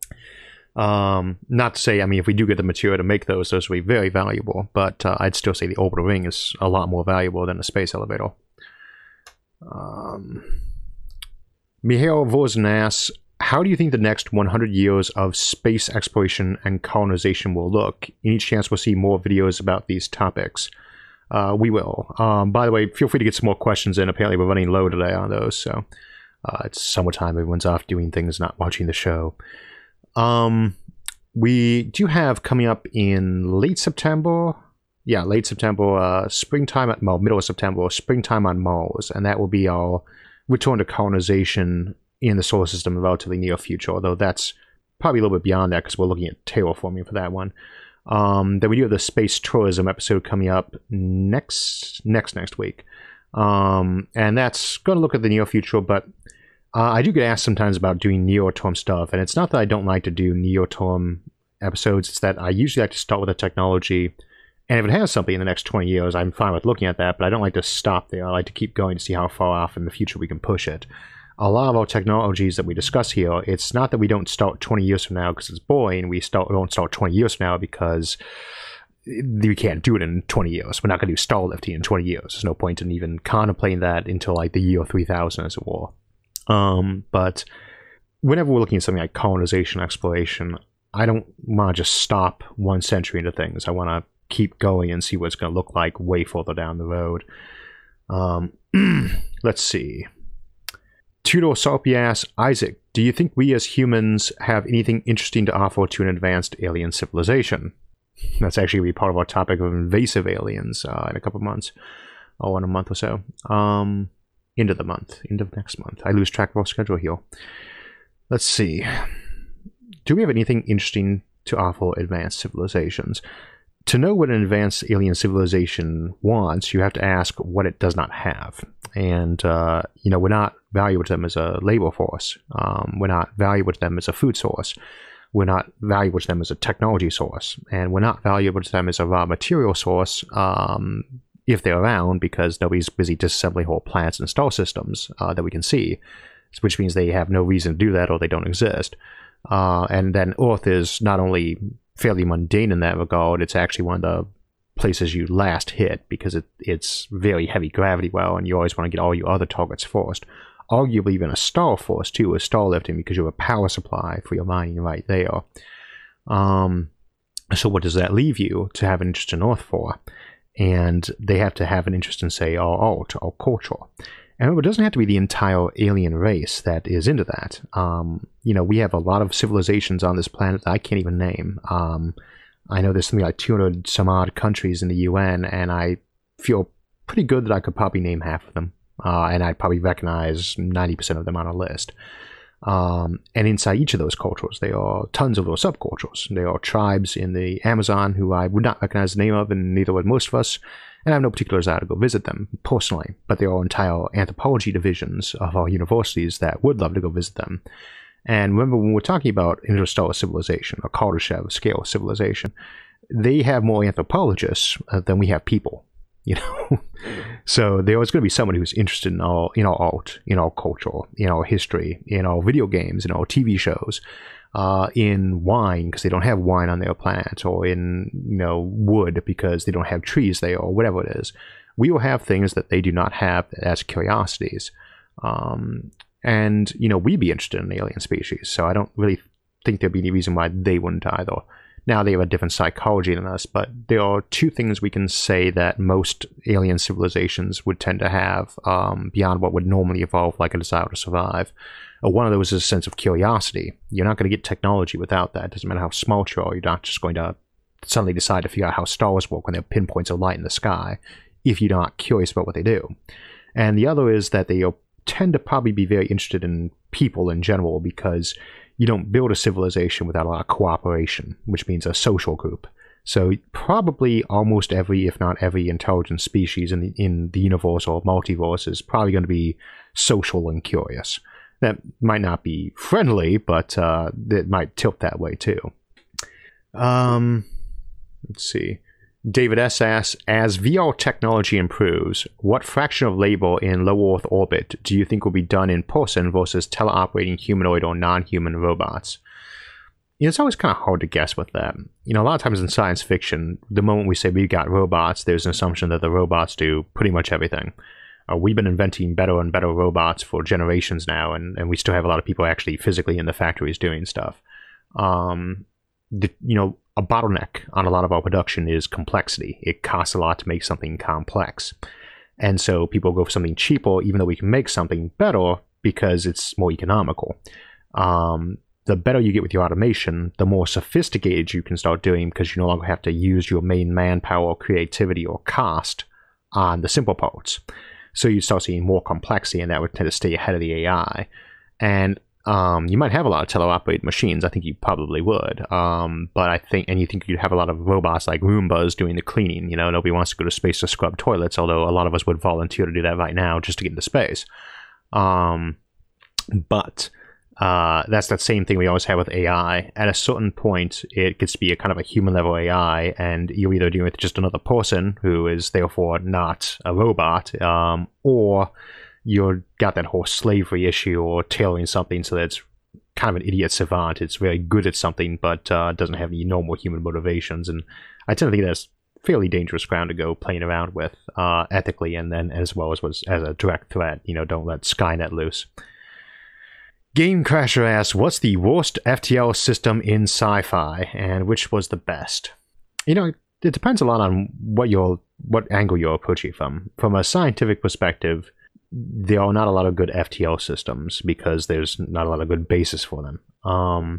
um, not to say, I mean, if we do get the material to make those, those will be very valuable, but uh, I'd still say the orbital ring is a lot more valuable than a space elevator. Um, Mihail Vorzin asks, how do you think the next one hundred years of space exploration and colonization will look? Any chance we'll see more videos about these topics? Uh, we will. Um, by the way, feel free to get some more questions in. Apparently we're running low today on those, so uh, it's summertime. Everyone's off doing things, not watching the show. Um, we do have coming up in late September, yeah, late September, uh, springtime at, well, middle of September, springtime on Mars, and that will be our return to colonization in the solar system in the relatively near future, although that's probably a little bit beyond that because we're looking at terraforming for that one. Um, then we do have the space tourism episode coming up next, next, next week. Um, and that's going to look at the near future, but uh, I do get asked sometimes about doing near-term stuff, and it's not that I don't like to do near-term episodes, it's that I usually like to start with the technology And if it has something in the next twenty years, I'm fine with looking at that, but I don't like to stop there. I like to keep going to see how far off in the future we can push it. A lot of our technologies that we discuss here, it's not that we don't start twenty years from now because it's boring. We start, we don't start twenty years from now because we can't do it in twenty years. We're not going to do star lifting in twenty years. There's no point in even contemplating that until like the year three thousand, as it were. Um, but whenever we're looking at something like colonization, exploration, I don't want to just stop one century into things. I want to keep going and see what it's going to look like way further down the road. Um, let's see. Tudor Sarpy asks, Isaac, do you think we as humans have anything interesting to offer to an advanced alien civilization? That's actually going to be part of our topic of invasive aliens uh, in a couple of months. Or in a month or so. Um, end of the month. End of next month. I lose track of our schedule here. Let's see. Do we have anything interesting to offer advanced civilizations? To know what an advanced alien civilization wants, you have to ask what it does not have. And, uh, you know, we're not valuable to them as a labor force. Um, we're not valuable to them as a food source. We're not valuable to them as a technology source. And we're not valuable to them as a raw material source um, if they're around, because nobody's busy disassembling whole planets and star systems uh, that we can see, which means they have no reason to do that or they don't exist. Uh, and then Earth is not only fairly mundane in that regard, it's actually one of the places you last hit because it, it's very heavy gravity well, and you always want to get all your other targets first. Arguably even a star first too, with star lifting, because you have a power supply for your mining right there. Um, so what does that leave you to have an interest in Earth for? And they have to have an interest in, say, our art, our culture. And remember, it doesn't have to be the entire alien race that is into that. Um, you know, we have a lot of civilizations on this planet that I can't even name. Um, I know there's something like two hundred some odd countries in the U N, and I feel pretty good that I could probably name half of them. Uh, and I'd probably recognize ninety percent of them on a list. Um, and inside each of those cultures, there are tons of little subcultures. There are tribes in the Amazon who I would not recognize the name of, and neither would most of us. And I have no particular desire to go visit them personally, but there are entire anthropology divisions of our universities that would love to go visit them. And remember, when we're talking about interstellar civilization, or Kardashev scale civilization, they have more anthropologists uh, than we have people, you know? So there is going to be someone who's interested in our, in our art, in our culture, in our history, in our video games, in our T V shows, Uh, in wine because they don't have wine on their planet, or in, you know, wood because they don't have trees there, or whatever it is. We will have things that they do not have as curiosities. Um, and, you know, we'd be interested in alien species, so I don't really think there'd be any reason why they wouldn't either. Now, they have a different psychology than us, but there are two things we can say that most alien civilizations would tend to have um, beyond what would normally evolve like a desire to survive. One of those is a sense of curiosity. You're not going to get technology without that. It doesn't matter how smart you are. You're not just going to suddenly decide to figure out how stars work when they have pinpoints of light in the sky if you're not curious about what they do. And the other is that they tend to probably be very interested in people in general, because you don't build a civilization without a lot of cooperation, which means a social group. So probably almost every, if not every, intelligent species in the, in the universe or multiverse is probably going to be social and curious. That might not be friendly, but uh, it might tilt that way too. Um, let's see. David S. asks, as V R technology improves, what fraction of labor in low Earth orbit do you think will be done in person versus teleoperating humanoid or non-human robots? You know, it's always kind of hard to guess with that. You know, a lot of times in science fiction, the moment we say we've got robots, there's an assumption that the robots do pretty much everything. Uh, we've been inventing better and better robots for generations now, and, and we still have a lot of people actually physically in the factories doing stuff. Um, the, you know, a bottleneck on a lot of our production is complexity. It costs a lot to make something complex. And so people go for something cheaper, even though we can make something better, because it's more economical. Um, the better you get with your automation, the more sophisticated you can start doing, because you no longer have to use your main manpower, creativity, or cost on the simple parts. So you start seeing more complexity, and that would tend to stay ahead of the A I. And um, you might have a lot of teleoperated machines. I think you probably would. Um, but I think, and you think you'd have a lot of robots like Roombas doing the cleaning. You know, nobody wants to go to space to scrub toilets, although a lot of us would volunteer to do that right now just to get into space. Um, but Uh, that's that same thing we always have with A I. At a certain point, it gets to be a kind of a human level A I, and you're either dealing with just another person who is therefore not a robot, um, or you've got that whole slavery issue or tailoring something so that it's kind of an idiot savant. It's very good at something, but uh, doesn't have any normal human motivations. And I tend to think that's fairly dangerous ground to go playing around with uh, ethically, and then as well as was as a direct threat. You know, don't let Skynet loose. Game Crasher asks, what's the worst F T L system in sci-fi, and which was the best? You know, it depends a lot on what you're, what angle you're approaching from. From a scientific perspective, there are not a lot of good F T L systems because there's not a lot of good basis for them. Um,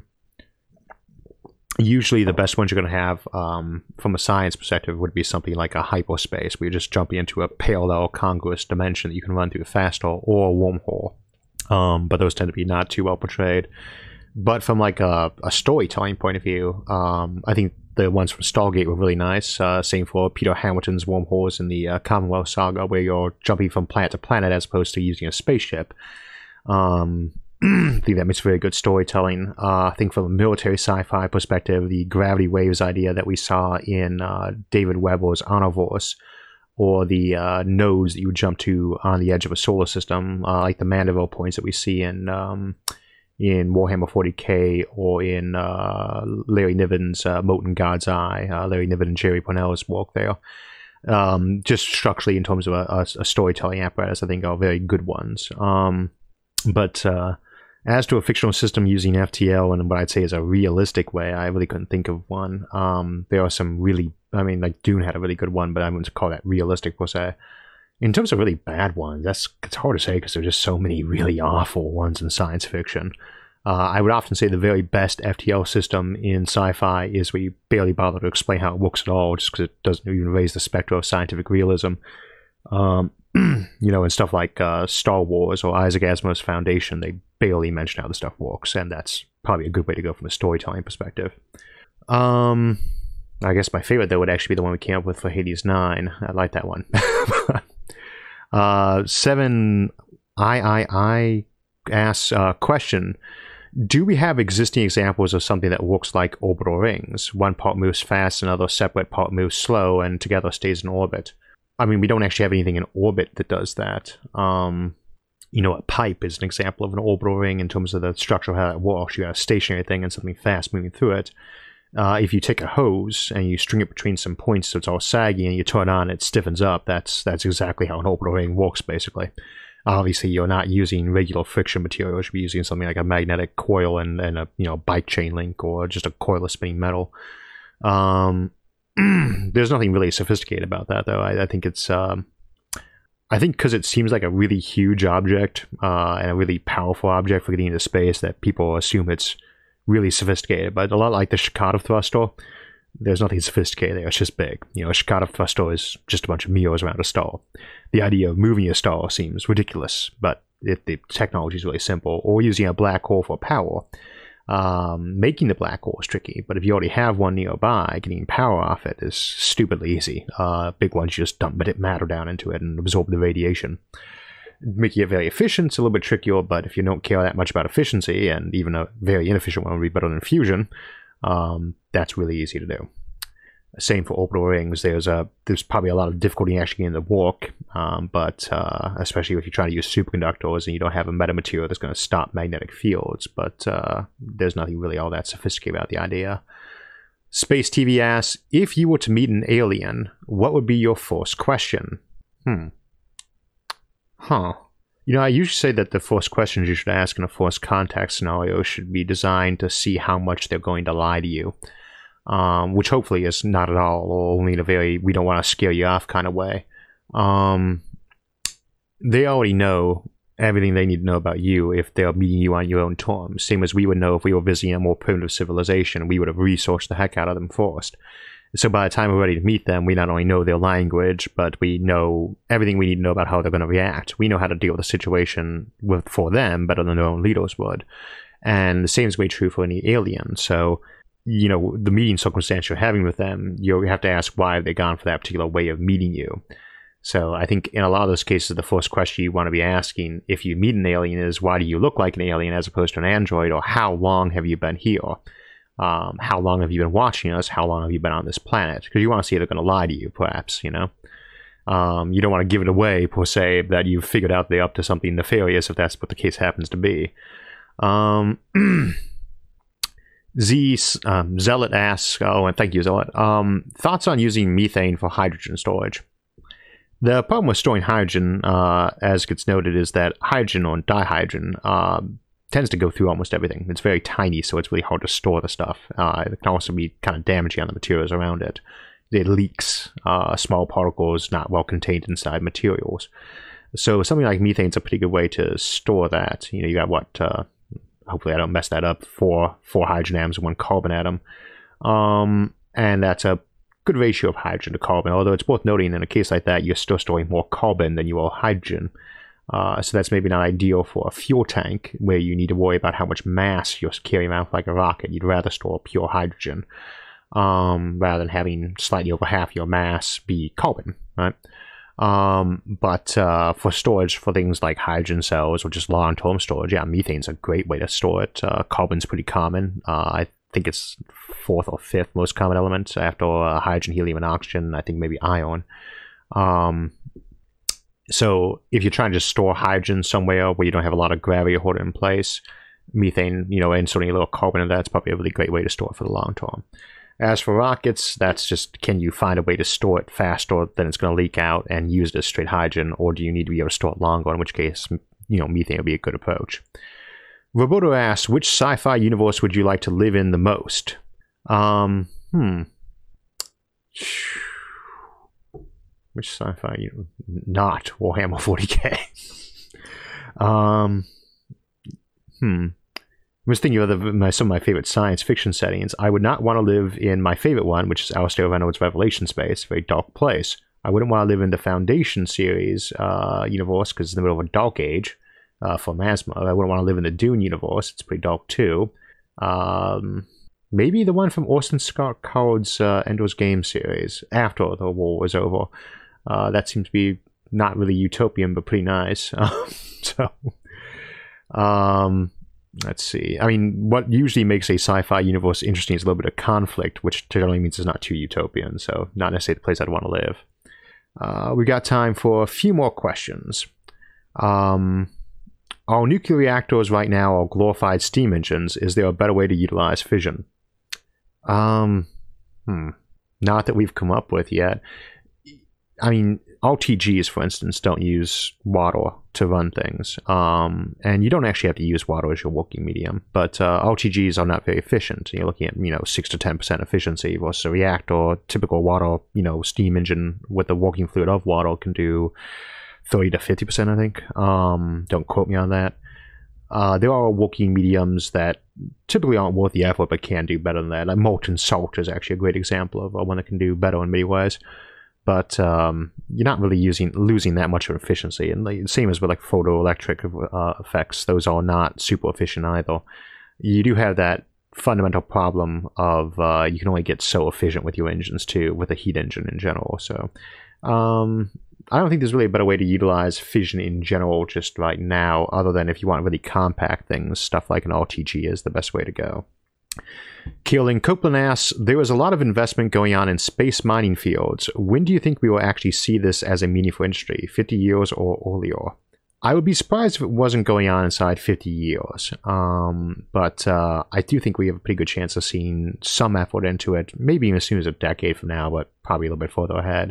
usually the best ones you're going to have um, from a science perspective would be something like a hyperspace, where you're just jumping into a parallel congruous dimension that you can run through faster, or a wormhole. Um, but those tend to be not too well portrayed. But from like a, a storytelling point of view, um, I think the ones from Stargate were really nice. Uh, same for Peter Hamilton's wormholes in the uh, Commonwealth saga, where you're jumping from planet to planet as opposed to using a spaceship. Um, I think that makes very good storytelling. Uh, I think from a military sci-fi perspective, the gravity waves idea that we saw in uh, David Weber's Honorverse, or the uh, nodes that you would jump to on the edge of a solar system, uh, like the Mandeville points that we see in um, in Warhammer forty K, or in uh, Larry Niven's uh, Molten God's Eye, uh, Larry Niven and Jerry Pournelle's work there. Um, just structurally, in terms of a, a, a storytelling apparatus, I think are very good ones. Um, but uh, as to a fictional system using F T L in what I'd say is a realistic way, I really couldn't think of one. Um, there are some really, I mean, like Dune had a really good one, but I wouldn't call that realistic per se. In terms of really bad ones, that's it's hard to say because there's just so many really awful ones in science fiction. Uh, I would often say the very best F T L system in sci-fi is where you barely bother to explain how it works at all, just because it doesn't even raise the specter of scientific realism. Um, you know, and stuff like uh, Star Wars or Isaac Asimov's Foundation, they barely mention how the stuff works, and that's probably a good way to go from a storytelling perspective. Um, I guess my favorite, though, would actually be the one we came up with for Hades nine. I like that one. uh, seven I I I asks uh, question, do we have existing examples of something that works like orbital rings? One part moves fast, another separate part moves slow, and together stays in orbit. I mean, we don't actually have anything in orbit that does that. Um, you know, a pipe is an example of an orbital ring in terms of the structure of how it works. You got a stationary thing and something fast moving through it. Uh, if you take a hose and you string it between some points so it's all saggy and you turn it on, it stiffens up. That's that's exactly how an orbital ring works, basically. Obviously, you're not using regular friction material. You should be using something like a magnetic coil and, and a you know bike chain link, or just a coil of spinning metal. Um, there's nothing really sophisticated about that, though. I, I think it's, um, I think because it seems like a really huge object uh, and a really powerful object for getting into space, that people assume it's really sophisticated. But a lot like the Shkatov thruster, there's nothing sophisticated there. It's just big. You know, a Shkatov thruster is just a bunch of mirrors around a star. The idea of moving a star seems ridiculous, but if the technology is really simple. Or using a black hole for power. Um, making the black hole is tricky, but if you already have one nearby, getting power off it is stupidly easy. Uh, big ones, you just dump matter down into it and absorb the radiation. Making it very efficient is a little bit trickier, but if you don't care that much about efficiency, and even a very inefficient one would be better than fusion, um, that's really easy to do. Same for orbital rings. There's a there's probably a lot of difficulty actually in the work, um, but uh, especially if you're trying to use superconductors and you don't have a metamaterial that's going to stop magnetic fields. But uh, there's nothing really all that sophisticated about the idea. Space T V asks, if you were to meet an alien, what would be your first question? Hmm. Huh. You know, I usually say that the first questions you should ask in a first contact scenario should be designed to see how much they're going to lie to you. Um, which hopefully is not at all, or only in a very we don't want to scare you off kind of way. Um, they already know everything they need to know about you if they're meeting you on your own terms. Same as we would know if we were visiting a more primitive civilization. We would have researched the heck out of them first. So by the time we're ready to meet them, we not only know their language, but we know everything we need to know about how they're going to react. We know how to deal with the situation with for them better than their own leaders would. And the same is way true for any alien. So you know, the meeting circumstance you're having with them, you have to ask why have they gone for that particular way of meeting you. So I think in a lot of those cases, the first question you want to be asking if you meet an alien is, why do you look like an alien as opposed to an android? Or how long have you been here? Um, how long have you been watching us? How long have you been on this planet? Because you want to see if they're going to lie to you, perhaps, you know? Um, you don't want to give it away, per se, that you've figured out they're up to something nefarious, if that's what the case happens to be. Um, Z um, Zealot asks, oh, and thank you, Zealot. Um, thoughts on using methane for hydrogen storage? The problem with storing hydrogen, uh, as gets noted, is that hydrogen or dihydrogen uh, tends to go through almost everything. It's very tiny, so it's really hard to store the stuff. Uh, it can also be kind of damaging on the materials around it. It leaks uh, small particles not well contained inside materials. So something like methane is a pretty good way to store that. You know, you got what? Uh, hopefully, I don't mess that up. Four four hydrogen atoms and one carbon atom, um, and that's a good ratio of hydrogen to carbon. Although it's worth noting, in a case like that, you're still storing more carbon than you are hydrogen. Uh, so that's maybe not ideal for a fuel tank where you need to worry about how much mass you're carrying around like a rocket. You'd rather store pure hydrogen. Um, rather than having slightly over half your mass be carbon, right? Um, but uh, for storage, for things like hydrogen cells or just long-term storage, yeah, methane's a great way to store it. Uh, carbon's pretty common. Uh, I think it's fourth or fifth most common element after uh, hydrogen, helium, and oxygen. I think maybe iron. Um, so if you're trying to store hydrogen somewhere where you don't have a lot of gravity holding it in place, methane, you know, inserting a little carbon in that's probably a really great way to store it for the long term. As for rockets, that's just, can you find a way to store it faster than it's going to leak out and use it as straight hydrogen, or do you need to be able to store it longer, in which case, you know, methane would be a good approach. Roberto asks, which sci-fi universe would you like to live in the most? Um, hmm. Which sci-fi universe? Not Warhammer forty K. um, hmm. I was thinking of the, my, some of my favorite science fiction settings. I would not want to live in my favorite one, which is Alistair Reynolds' Revelation Space, a very dark place. I wouldn't want to live in the Foundation series uh, universe, because it's in the middle of a dark age uh, for Masma. I wouldn't want to live in the Dune universe. It's pretty dark too. Um, maybe the one from Orson Scott Card's uh, Ender's Game series, after the war was over. Uh, that seems to be not really utopian, but pretty nice. so... Um, Let's see. I mean, what usually makes a sci-fi universe interesting is a little bit of conflict, which generally means it's not too utopian, so not necessarily the place I'd want to live. Uh, we got time for a few more questions. Um, our nuclear reactors right now are glorified steam engines. Is there a better way to utilize fission? Um, hmm. Not that we've come up with yet. I mean, R T Gs, for instance, don't use water to run things. Um, and you don't actually have to use water as your working medium. But uh, R T Gs are not very efficient. You're looking at, you know, six to ten percent efficiency versus a reactor. Typical water, you know, steam engine with the working fluid of water can do thirty to fifty percent, I think. Um, don't quote me on that. Uh, there are working mediums that typically aren't worth the effort but can do better than that. Like molten salt is actually a great example of one that can do better in many ways. But um, you're not really using losing that much of efficiency. And the same as with like photoelectric uh, effects, those are not super efficient either. You do have that fundamental problem of uh, you can only get so efficient with your engines too, with a heat engine in general. So um, I don't think there's really a better way to utilize fission in general just right now, other than if you want really compact things, stuff like an R T G is the best way to go. Keeling Copeland asks, there is a lot of investment going on in space mining fields. When do you think we will actually see this as a meaningful industry? fifty years or earlier? I would be surprised if it wasn't going on inside fifty years. Um, but uh, I do think we have a pretty good chance of seeing some effort into it, maybe even as soon as a decade from now, but probably a little bit further ahead.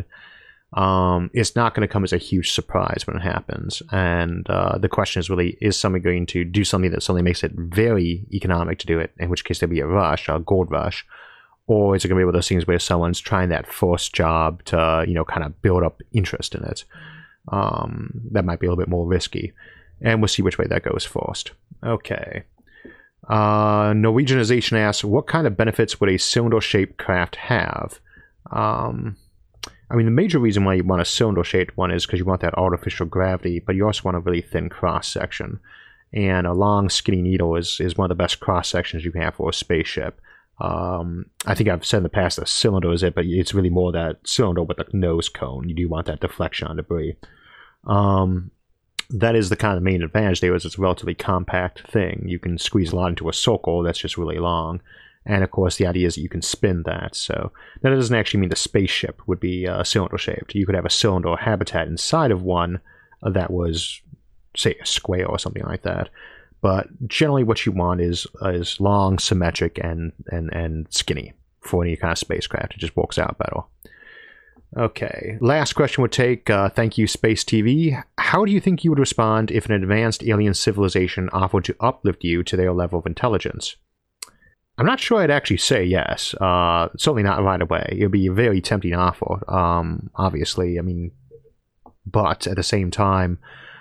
Um, it's not going to come as a huge surprise when it happens. And uh, the question is really, is somebody going to do something that suddenly makes it very economic to do it, in which case there'll be a rush, a gold rush, or is it going to be one of those things where someone's trying that first job to, you know, kind of build up interest in it? Um, that might be a little bit more risky. And we'll see which way that goes first. Okay. Uh, Norwegianization asks, what kind of benefits would a cylinder-shaped craft have? Um... I mean, the major reason why you want a cylinder-shaped one is because you want that artificial gravity, but you also want a really thin cross-section. And a long, skinny needle is, is one of the best cross-sections you can have for a spaceship. Um, I think I've said in the past the cylinder is it, but it's really more that cylinder with the nose cone. You do want that deflection on debris. Um, that is the kind of main advantage there is it's a relatively compact thing. You can squeeze a lot into a circle that's just really long. And of course, the idea is that you can spin that. So that doesn't actually mean the spaceship would be uh, cylinder shaped. You could have a cylinder or habitat inside of one that was, say, a square or something like that. But generally what you want is is long, symmetric, and, and, and skinny for any kind of spacecraft. It just works out better. Okay, last question would take, uh, thank you, Space T V. How do you think you would respond if an advanced alien civilization offered to uplift you to their level of intelligence? I'm not sure I'd actually say yes. Uh, certainly not right away. It would be a very tempting offer, um, obviously. I mean, but at the same time,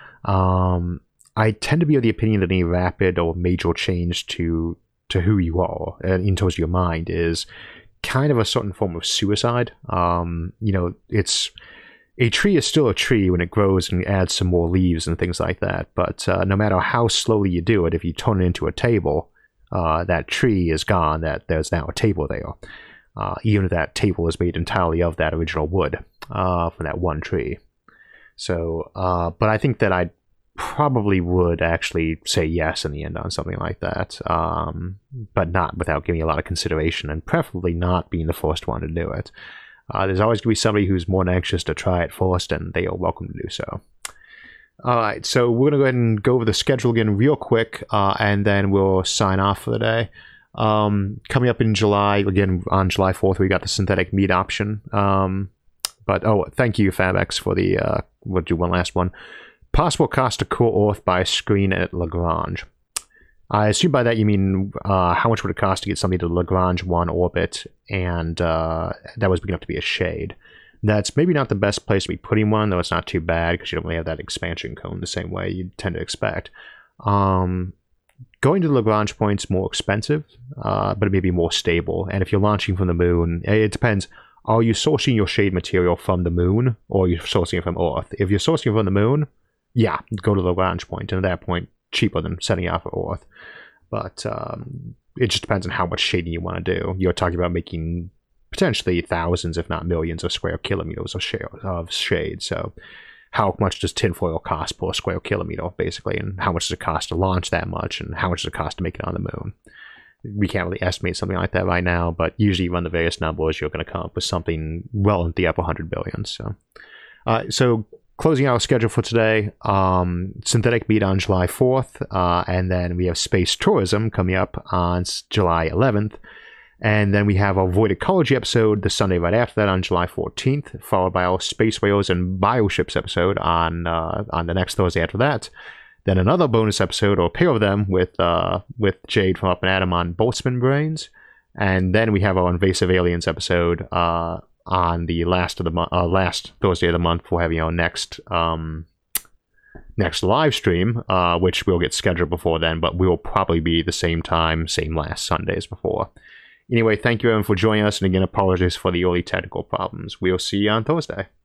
um... I tend to be of the opinion that any rapid or major change to to who you are and in towards your mind is kind of a certain form of suicide. Um, you know, it's a tree is still a tree when it grows and adds some more leaves and things like that. But uh, no matter how slowly you do it, if you turn it into a table, uh, that tree is gone. That there's now a table there, uh, even if that table is made entirely of that original wood uh, from that one tree. So, uh, but I think that I'd probably would actually say yes in the end on something like that, um, but not without giving a lot of consideration, and preferably not being the first one to do it. Uh, there's always going to be somebody who's more than anxious to try it first, and they are welcome to do so. Alright, so we're going to go ahead and go over the schedule again real quick, uh, and then we'll sign off for the day. Um, coming up in July, again on July fourth, we got the synthetic meat option. Um, but, oh, thank you, Fabex, for the, uh, we'll do one last one. Possible cost to core Earth by screen at Lagrange. I assume by that you mean uh, how much would it cost to get something to Lagrange one orbit, and uh, that was big enough to be a shade. That's maybe not the best place to be putting one, though it's not too bad because you don't really have that expansion cone the same way you'd tend to expect. Um, going to the Lagrange point's more expensive, uh, but it may be more stable. And if you're launching from the moon, it depends. Are you sourcing your shade material from the moon, or are you sourcing it from Earth? If you're sourcing it from the moon, yeah, go to the Lagrange point, and at that point, cheaper than setting out for Earth. But um, it just depends on how much shading you want to do. You're talking about making potentially thousands, if not millions, of square kilometers of shade. Of shade. So how much does tinfoil cost per square kilometer, basically, and how much does it cost to launch that much, and how much does it cost to make it on the moon? We can't really estimate something like that right now, but usually you run the various numbers, you're going to come up with something well in the upper hundred billions. So, uh, so closing our schedule for today, um, Synthetic Meat on July fourth, uh, and then we have Space Tourism coming up on July eleventh, and then we have our Void Ecology episode the Sunday right after that on July fourteenth, followed by our Space Whales and Bioships episode on uh, on the next Thursday after that. Then another bonus episode, or a pair of them, with uh, with Jade from Up and Atom on Boltzmann Brains, and then we have our Invasive Aliens episode uh, on the last of the mo- uh, last Thursday of the month for having our next um, next live stream, uh, which will get scheduled before then, but will probably be the same time, same last Sunday as before. Anyway, thank you everyone for joining us, and again, apologies for the early technical problems. We'll see you on Thursday.